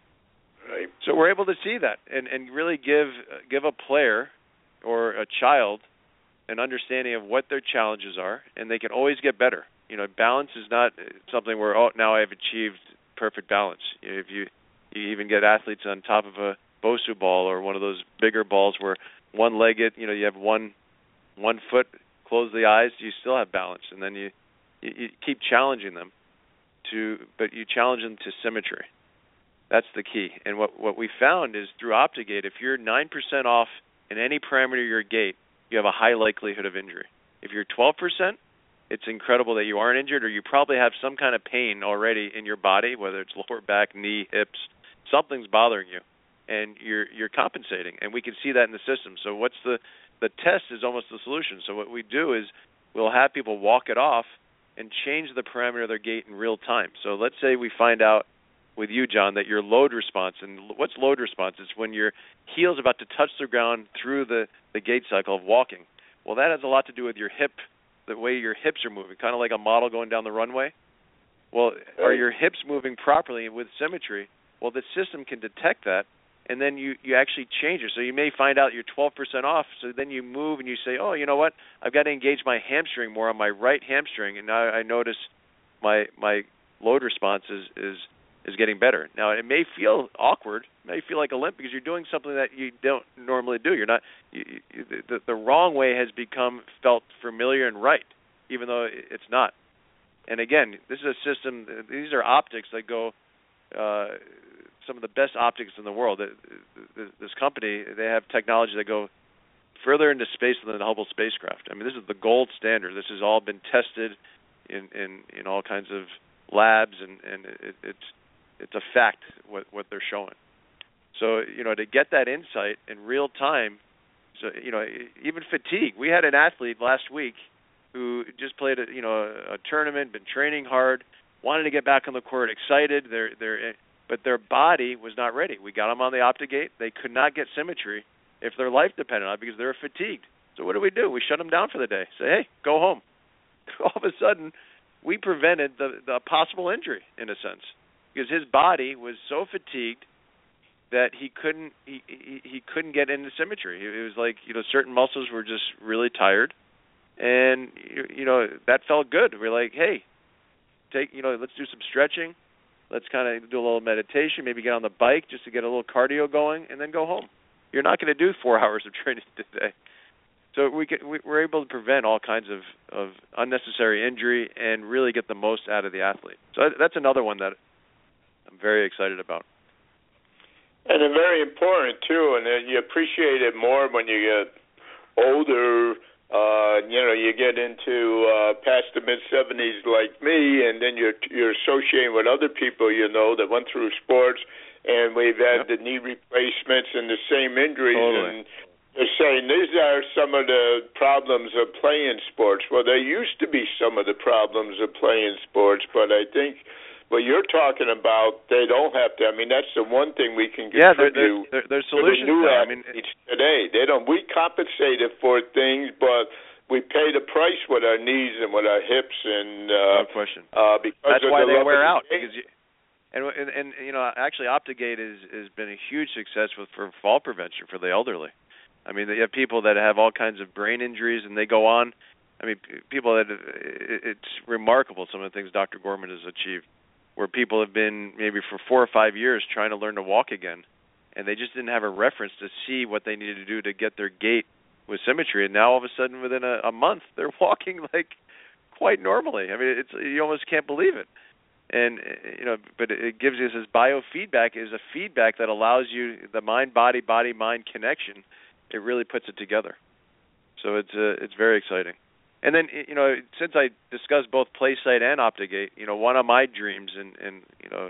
Right. So we're able to see that and, and really give give a player or a child an understanding of what their challenges are, and they can always get better. You know, balance is not something where, oh, now I've achieved perfect balance. You know, if you you even get athletes on top of a Bosu ball or one of those bigger balls where one-legged, you know, you have one one foot, close the eyes, you still have balance, and then you you, you keep challenging them to, but you challenge them to symmetry. That's the key. And what what we found is through OptiGate, if you're nine percent off in any parameter of your gait, you have a high likelihood of injury. If you're twelve percent, it's incredible that you aren't injured, or you probably have some kind of pain already in your body, whether it's lower back, knee, hips, something's bothering you, and you're you're compensating, and we can see that in the system. So what's the the test is almost the solution. So what we do is we'll have people walk it off and change the parameter of their gait in real time. So let's say we find out with you, John, that your load response, and what's load response? It's when your heel's about to touch the ground through the, the gait cycle of walking. Well, that has a lot to do with your hip, the way your hips are moving, kind of like a model going down the runway. Well, are your hips moving properly with symmetry? Well, the system can detect that, and then you, you actually change it. So you may find out you're twelve percent off, so then you move and you say, oh, you know what, I've got to engage my hamstring more on my right hamstring, and now I notice my my load response is, is, is getting better. Now, it may feel awkward, it may feel like a limp because you're doing something that you don't normally do. You're not, you, you, the, the wrong way has become felt familiar and right, even though it's not. And again, this is a system, these are optics that go, uh, some of the best optics in the world. This company, they have technology that go further into space than the Hubble spacecraft. I mean, this is the gold standard. This has all been tested in, in, in all kinds of labs, and, and it, it's it's a fact what, what they're showing. So, you know, to get that insight in real time, so, you know, even fatigue. We had an athlete last week who just played a, you know, a, a tournament, been training hard, wanted to get back on the court, excited, they're, they're, but their body was not ready. We got them on the OptiGate. They could not get symmetry if their life depended on it because they were fatigued. So what do we do? We shut them down for the day. Say, hey, go home. All of a sudden, we prevented the, the possible injury, in a sense, because his body was so fatigued that he couldn't he, he, he couldn't get into symmetry. It was like, you know, certain muscles were just really tired, and you, you know that felt good. We're like, hey, take you know, let's do some stretching, let's kind of do a little meditation, maybe get on the bike just to get a little cardio going, and then go home. You're not going to do four hours of training today. So we can, we're able to prevent all kinds of, of unnecessary injury and really get the most out of the athlete. So that's another one that I'm very excited about. And it's very important, too, and you appreciate it more when you get older. Uh, you know, you get into uh, past the mid-seventies like me, and then you're, you're associating with other people, you know, that went through sports, and we've had yep. the knee replacements and the same injuries. Totally. And they're saying these are some of the problems of playing sports. Well, there used to be some of the problems of playing sports, but I think what you're talking about, they don't have to. I mean, that's the one thing we can yeah, contribute there, there, there's solutions to the new now. athletes I mean, today. They don't. We compensated for things, but we pay the price with our knees and with our hips, and uh, no question. Uh, because that's of why the they wear out. Game. Because you, and, and and you know, actually, OptiGate is has been a huge success with for fall prevention for the elderly. I mean, you have people that have all kinds of brain injuries, and they go on. I mean, people that it's remarkable some of the things Doctor Gorman has achieved, where people have been maybe for four or five years trying to learn to walk again, and they just didn't have a reference to see what they needed to do to get their gait with symmetry. And now all of a sudden, within a, a month, they're walking like quite normally. I mean, it's you almost can't believe it. And you know, but it gives you this biofeedback is a feedback that allows you the mind-body, body-mind connection. It really puts it together. So it's uh, it's very exciting. And then, you know, since I discussed both PlaySight and Optigate, you know, one of my dreams, and, and you know,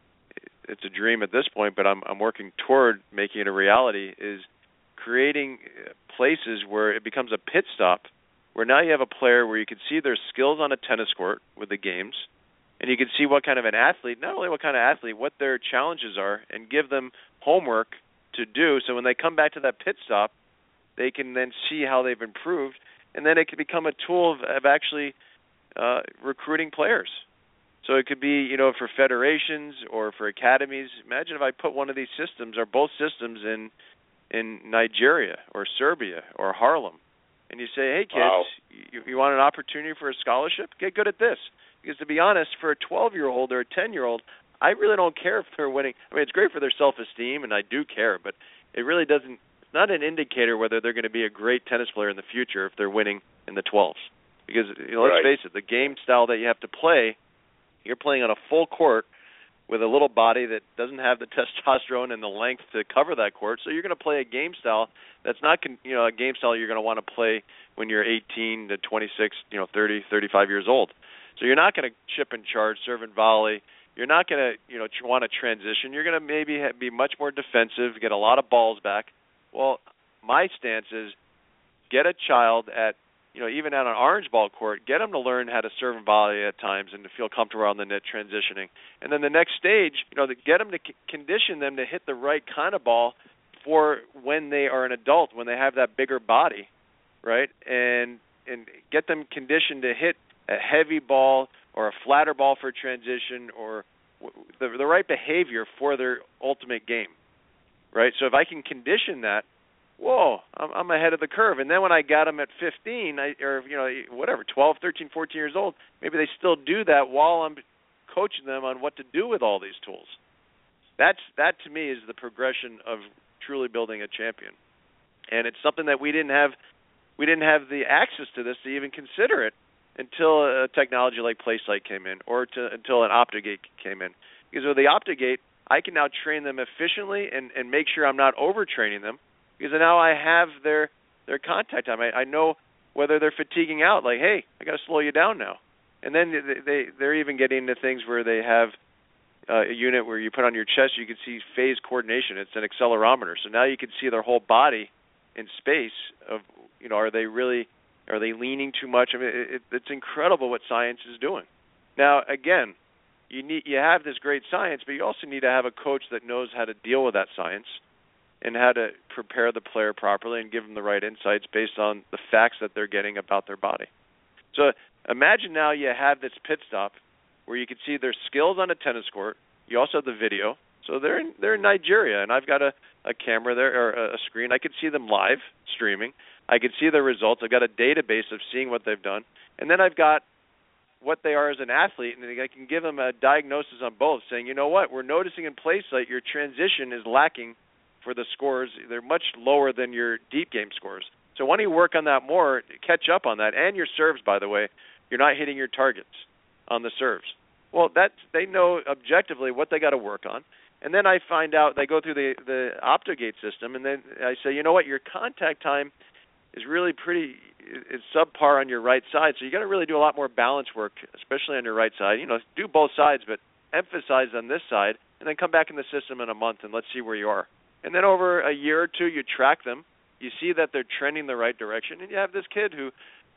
it's a dream at this point, but I'm I'm working toward making it a reality, is creating places where it becomes a pit stop, where now you have a player where you can see their skills on a tennis court with the games, and you can see what kind of an athlete, not only what kind of athlete, what their challenges are, and give them homework to do. So when they come back to that pit stop, they can then see how they've improved, and then it can become a tool of, of actually uh, recruiting players. So it could be, you know, for federations or for academies. Imagine if I put one of these systems or both systems in in Nigeria or Serbia or Harlem, and you say, hey, kids, wow. you, you want an opportunity for a scholarship? Get good at this. Because to be honest, for a twelve-year-old or a ten-year-old, I really don't care if they're winning. I mean, it's great for their self-esteem, and I do care, but it really doesn't. It's not an indicator whether they're going to be a great tennis player in the future if they're winning in the twelves. Because, you know, let's right. face it, the game style that you have to play, you're playing on a full court with a little body that doesn't have the testosterone and the length to cover that court. So you're going to play a game style that's not, you know, a game style you're going to want to play when you're eighteen to twenty-six, you know, thirty, thirty-five years old. So you're not going to chip and charge, serve and volley. You're not going to, you know, want to transition. You're going to maybe be much more defensive, get a lot of balls back. Well, my stance is get a child at, you know, even at an orange ball court, get them to learn how to serve and volley at times and to feel comfortable on the net transitioning. And then the next stage, you know, to get them to c- condition them to hit the right kind of ball for when they are an adult, when they have that bigger body, right? And and get them conditioned to hit a heavy ball or a flatter ball for transition or w- the, the right behavior for their ultimate game, right? So if I can condition that, whoa, I'm, I'm ahead of the curve. And then when I got them at fifteen, I, or, you know, whatever, twelve, thirteen, fourteen years old, maybe they still do that while I'm coaching them on what to do with all these tools. That's that, to me, is the progression of truly building a champion. And it's something that we didn't have we didn't have the access to this to even consider it until a technology like PlaySight came in, or to, until an Optigate came in. Because with the Optigate, I can now train them efficiently and, and make sure I'm not overtraining them, because now I have their their contact time. I, I know whether they're fatiguing out, like, hey, I got to slow you down now. And then they, they, they're even getting into things where they have uh, a unit where you put on your chest, you can see phase coordination. It's an accelerometer. So now you can see their whole body in space of, you know, are they really, are they leaning too much? I mean, it, it's incredible what science is doing. Now, again, you need you have this great science, but you also need to have a coach that knows how to deal with that science and how to prepare the player properly and give them the right insights based on the facts that they're getting about their body. So imagine now you have this pit stop where you can see their skills on a tennis court. You also have the video. So they're in, they're in Nigeria, and I've got a, a camera there, or a screen. I can see them live streaming. I can see their results. I've got a database of seeing what they've done. And then I've got what they are as an athlete, and I can give them a diagnosis on both, saying, you know what, we're noticing in PlaySight your transition is lacking for the scores. They're much lower than your deep game scores. So why don't you work on that more, catch up on that, and your serves, by the way. You're not hitting your targets on the serves. Well, that's, they know objectively what they got to work on. And then I find out, they go through the, the Optigate system, and then I say, you know what, your contact time is really pretty, is subpar on your right side, so you got to really do a lot more balance work, especially on your right side. You know, do both sides, but emphasize on this side, and then come back in the system in a month, and let's see where you are. And then over a year or two, you track them. You see that they're trending the right direction, and you have this kid who,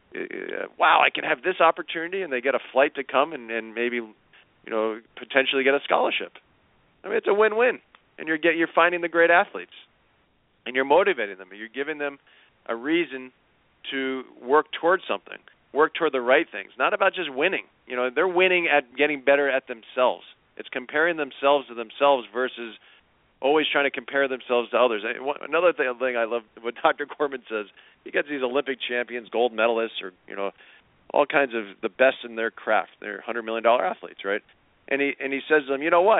uh, wow, I can have this opportunity, and they get a flight to come and, and maybe, you know, potentially get a scholarship. I mean, it's a win-win, and you're get, you're finding the great athletes, and you're motivating them. You're giving them a reason to work towards something, work toward the right things. Not about just winning. You know, they're winning at getting better at themselves. It's comparing themselves to themselves versus always trying to compare themselves to others. Another thing I love what Doctor Gorman says, he gets these Olympic champions, gold medalists, or, you know, all kinds of the best in their craft. They're one hundred million dollars athletes, right? And he and he says to them, you know what?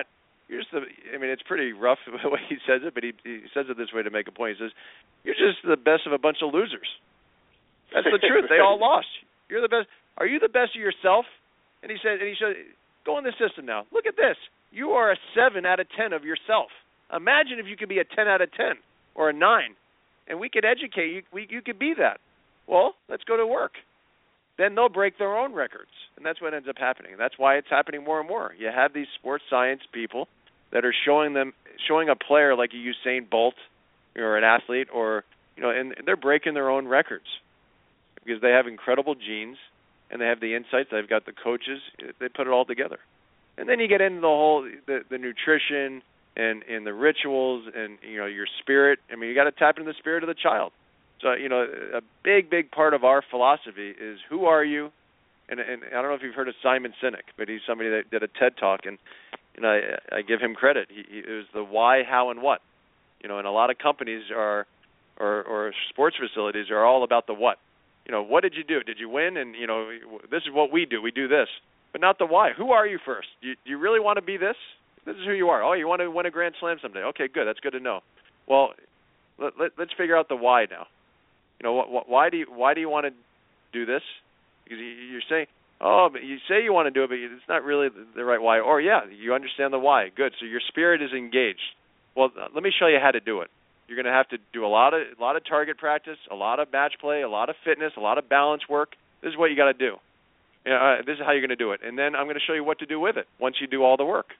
you're just the, I mean, it's pretty rough the way he says it, but he, he says it this way to make a point. He says, you're just the best of a bunch of losers. That's the truth. They all lost. You're the best. Are you the best of yourself? And he said, and he said, go in the system now. Look at this. You are a seven out of ten of yourself. Imagine if you could be a ten out of ten or a nine, and we could educate you. We, you could be that. Well, let's go to work. Then they'll break their own records, and that's what ends up happening. That's why it's happening more and more. You have these sports science people that are showing them, showing a player like a Usain Bolt or an athlete, or you know, and they're breaking their own records because they have incredible genes and they have the insights. They've got the coaches. They put it all together, and then you get into the whole the, the nutrition and and the rituals and you know your spirit. I mean, you got to tap into the spirit of the child. So, you know, a big, big part of our philosophy is who are you? And, and I don't know if you've heard of Simon Sinek, but he's somebody that did a TED Talk, and you know, I, I give him credit. He, he, it was the why, how, and what. You know, and a lot of companies are, or, or sports facilities are all about the what. You know, what did you do? Did you win? And, you know, this is what we do. We do this. But not the why. Who are you first? Do you, do you really want to be this? This is who you are. Oh, you want to win a Grand Slam someday. Okay, good. That's good to know. Well, let, let, let's figure out the why now. You know, what, what, why do you why do you want to do this? Because you, you're saying, oh, but you say you want to do it, but it's not really the, the right why. Or yeah, you understand the why. Good. So your spirit is engaged. Well, let me show you how to do it. You're going to have to do a lot of a lot of target practice, a lot of match play, a lot of fitness, a lot of balance work. This is what you got to do. You know, uh, this is how you're going to do it. And then I'm going to show you what to do with it once you do all the work.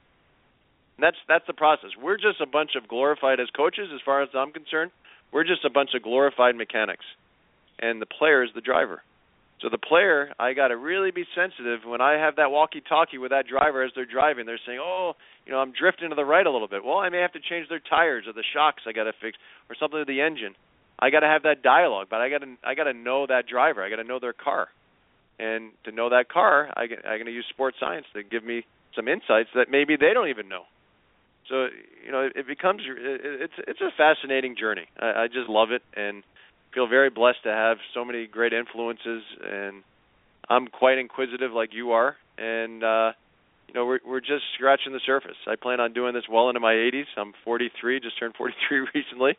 And that's that's the process. We're just a bunch of glorified, as coaches, as far as I'm concerned, we're just a bunch of glorified mechanics, and the player is the driver. So the player, I got to really be sensitive when I have that walkie-talkie with that driver as they're driving. They're saying, oh, you know, I'm drifting to the right a little bit. Well, I may have to change their tires or the shocks I got to fix or something with the engine. I got to have that dialogue, but I got to I got to know that driver. I got to know their car. And to know that car, I get, I'm going to use sports science to give me some insights that maybe they don't even know. So, you know, it, it becomes, it, it's it's a fascinating journey. I, I just love it and feel very blessed to have so many great influences. And I'm quite inquisitive like you are. And, uh, you know, we're we're just scratching the surface. I plan on doing this well into my eighties. I'm forty-three, just turned forty-three recently.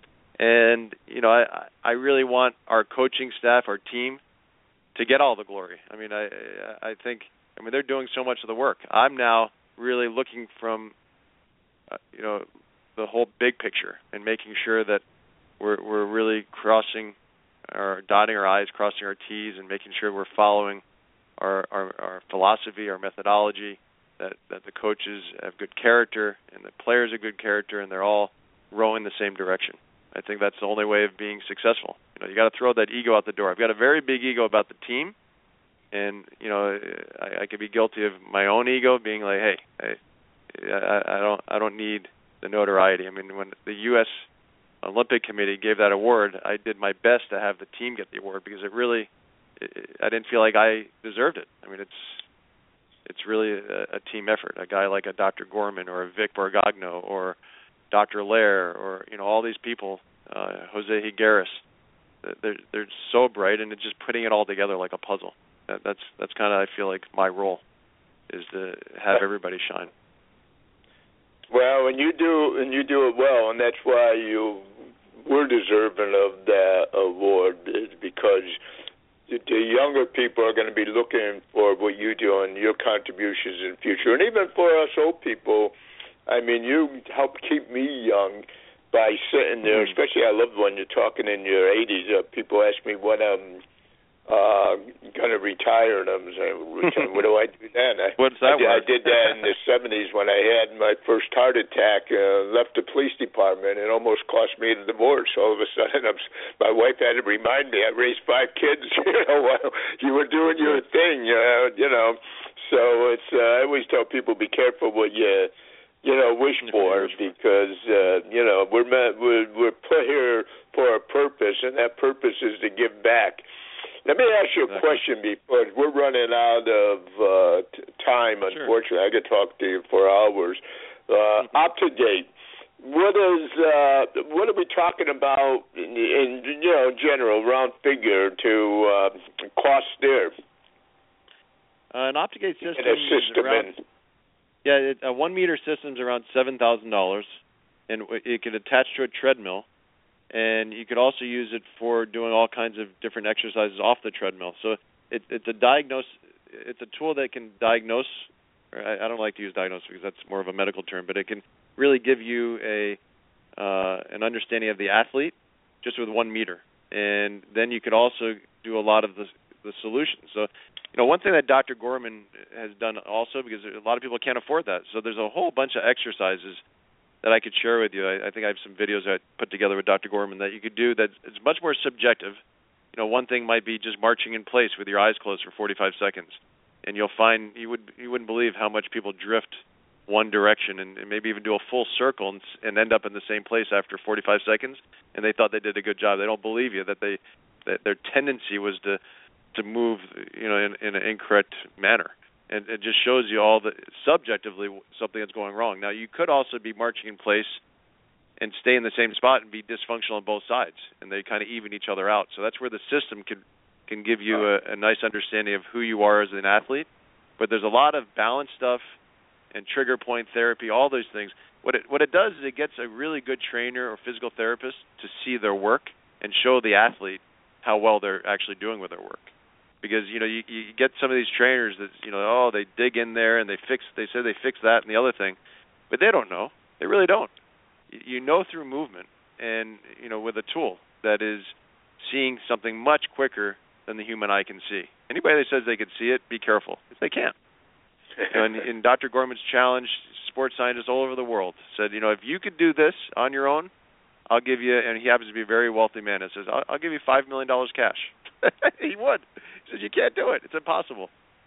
And, you know, I, I really want our coaching staff, our team, to get all the glory. I mean, I I think, I mean, they're doing so much of the work. I'm now really looking from, uh, you know, the whole big picture and making sure that we're we're really crossing, or dotting our I's, crossing our T's, and making sure we're following our our, our philosophy, our methodology, that, that the coaches have good character and the players have good character, and they're all rowing the same direction. I think that's the only way of being successful. You know, you got to throw that ego out the door. I've got a very big ego about the team, and you know, I, I could be guilty of my own ego being like, hey, I, I, I don't, I don't need the notoriety. I mean, when the U S Olympic Committee gave that award, I did my best to have the team get the award because it really, it, I didn't feel like I deserved it. I mean, it's, it's really a, a team effort. A guy like a Doctor Gorman or a Vic Borgogno or Doctor Lair, or you know, all these people, uh, Jose Higueras, they're they're so bright, and it's just putting it all together like a puzzle. That, that's that's kind of, I feel like, my role is to have everybody shine. Well, and you do and you do it well, and that's why you were deserving of that award, is because the younger people are going to be looking for what you do and your contributions in the future, and even for us old people. I mean, you help keep me young by sitting there, especially I love when you're talking in your eighties. Uh, people ask me when I'm uh, going to retire, and I'm saying, what do I do then? I, What's that I, did, I did that in the seventies when I had my first heart attack, uh, left the police department. It almost cost me the divorce. All of a sudden, I'm, my wife had to remind me, I raised five kids. You know, while you were doing your thing, uh, you know. So it's uh, I always tell people, be careful what you... you know, wish for, because, uh, you know, we're, meant, we're we're put here for a purpose, and that purpose is to give back. Let me ask you a exactly. question, because we're running out of uh, t- time, unfortunately. Sure. I could talk to you for hours. Uh, mm-hmm. Optigate, what is, uh, what are we talking about in, in, you know, general, round figure to uh, cost there? Uh, an Optigate system, in a system is around... in, Yeah, it, a one-meter system is around seven thousand dollars, and it could attach to a treadmill, and you could also use it for doing all kinds of different exercises off the treadmill. So it, it's a diagnose. It's a tool that can diagnose. Or I, I don't like to use diagnose because that's more of a medical term, but it can really give you a uh, an understanding of the athlete just with one meter, and then you could also do a lot of the the solutions. So, you know, one thing that Doctor Gorman has done also, because a lot of people can't afford that, so there's a whole bunch of exercises that I could share with you. I, I think I have some videos I put together with Doctor Gorman that you could do that it's much more subjective. You know, one thing might be just marching in place with your eyes closed for forty-five seconds, and you'll find you would you wouldn't believe how much people drift one direction and, and maybe even do a full circle and, and end up in the same place after forty-five seconds, and they thought they did a good job. They don't believe you that they that their tendency was to to move, you know, in, in an incorrect manner. And it just shows you all the subjectively something that's going wrong. Now, you could also be marching in place and stay in the same spot and be dysfunctional on both sides, and they kind of even each other out. So that's where the system can can give you a, a nice understanding of who you are as an athlete. But there's a lot of balance stuff and trigger point therapy, all those things. What it what it does is it gets a really good trainer or physical therapist to see their work and show the athlete how well they're actually doing with their work. Because, you know, you, you get some of these trainers that, you know, oh, they dig in there and they fix, they say they fix that and the other thing, but they don't know. They really don't. You, you know through movement and, you know, with a tool that is seeing something much quicker than the human eye can see. Anybody that says they can see it, be careful, because they can't. You know, in, in Doctor Gorman's challenge, sports scientists all over the world said, you know, if you could do this on your own, I'll give you, and he happens to be a very wealthy man, and says, I'll, I'll give you five million dollars cash. He would. He says, you can't do it. It's impossible.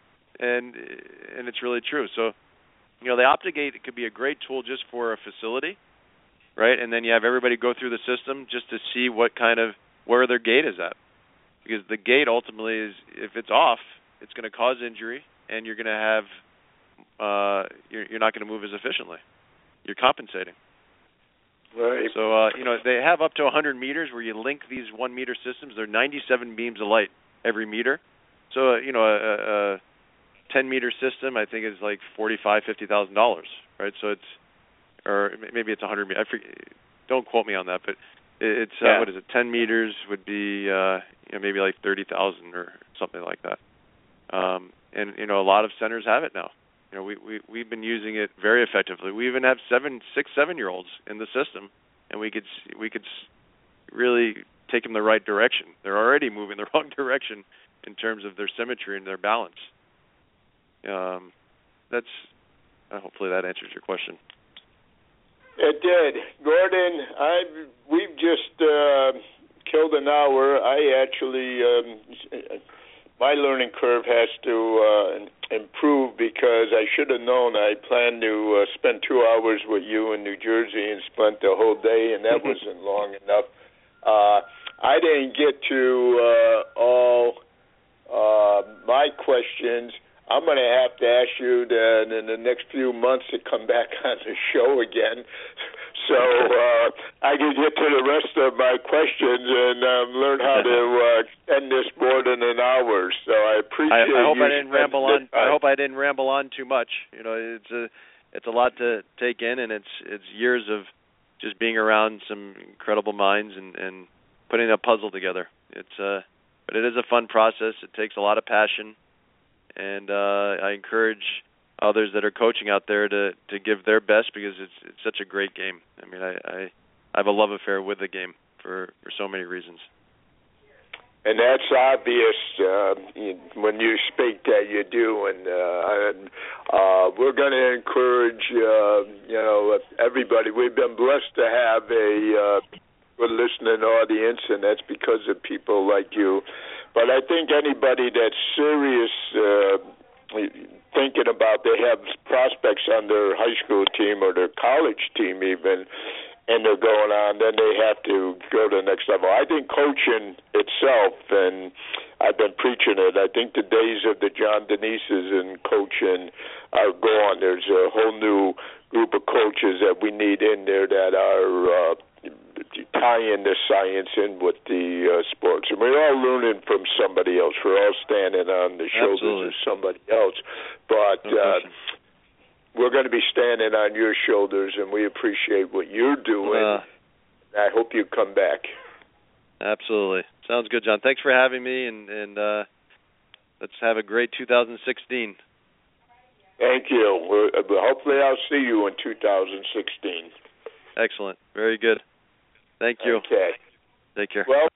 And and it's really true. So, you know, the Optigate, it could be a great tool just for a facility, right? And then you have everybody go through the system just to see what kind of, where their gait is at. Because the gait ultimately is, if it's off, it's going to cause injury, and you're going to have, uh, you're, you're not going to move as efficiently. You're compensating. Right. So, uh, you know, they have up to one hundred meters where you link these one-meter systems. They're ninety-seven beams of light every meter. So, uh, you know, a, a ten-meter system, I think, is like forty-five thousand dollars, fifty thousand dollars, right? So it's, or maybe it's one hundred meters. I forget, don't quote me on that, but it's, yeah. uh, what is it, ten meters would be, uh, you know, maybe like thirty thousand dollars or something like that. Um, and, you know, a lot of centers have it now. You know, we, we, we've been using it very effectively. We even have seven, six, seven-year-olds in the system, and we could we could really take them the right direction. They're already moving the wrong direction in terms of their symmetry and their balance. Um, that's uh, hopefully that answers your question. It did, Gordon. I we've just uh, killed an hour. I actually. Um, My learning curve has to uh, improve because I should have known I planned to uh, spend two hours with you in New Jersey and spent the whole day, and that wasn't long enough. Uh, I didn't get to uh, all uh, my questions. I'm going to have to ask you to, in the next few months to come back on the show again. So uh, I can get to the rest of my questions and um, learn how to uh, end this more than an hour. So I appreciate. I, I hope you I didn't ramble on. I hope I didn't ramble on too much. You know, it's a it's a lot to take in, and it's it's years of just being around some incredible minds and, and putting a puzzle together. It's uh, but it is a fun process. It takes a lot of passion, and uh, I encourage others that are coaching out there to, to give their best because it's it's such a great game. I mean, I, I, I have a love affair with the game for, for so many reasons. And that's obvious uh, when you speak that you do. And, uh, and uh, we're going to encourage, uh, you know, everybody. We've been blessed to have a uh, good listening audience, and that's because of people like you. But I think anybody that's serious uh, thinking about they have prospects on their high school team or their college team even, and they're going on, then they have to go to the next level. I think coaching itself, and I've been preaching it, I think the days of the John Denises and coaching are gone. There's a whole new group of coaches that we need in there that are uh, tying the science in with the uh, sports. And we're all learning from somebody else. We're all standing on the shoulders Absolutely. of somebody else. But no uh, we're going to be standing on your shoulders, and we appreciate what you're doing. Uh, I hope you come back. Absolutely. Sounds good, John. Thanks for having me, and, and uh, let's have a great two thousand sixteen. Thank you. We're, hopefully I'll see you in two thousand sixteen. Excellent. Very good. Thank you. Okay. Take care. Well,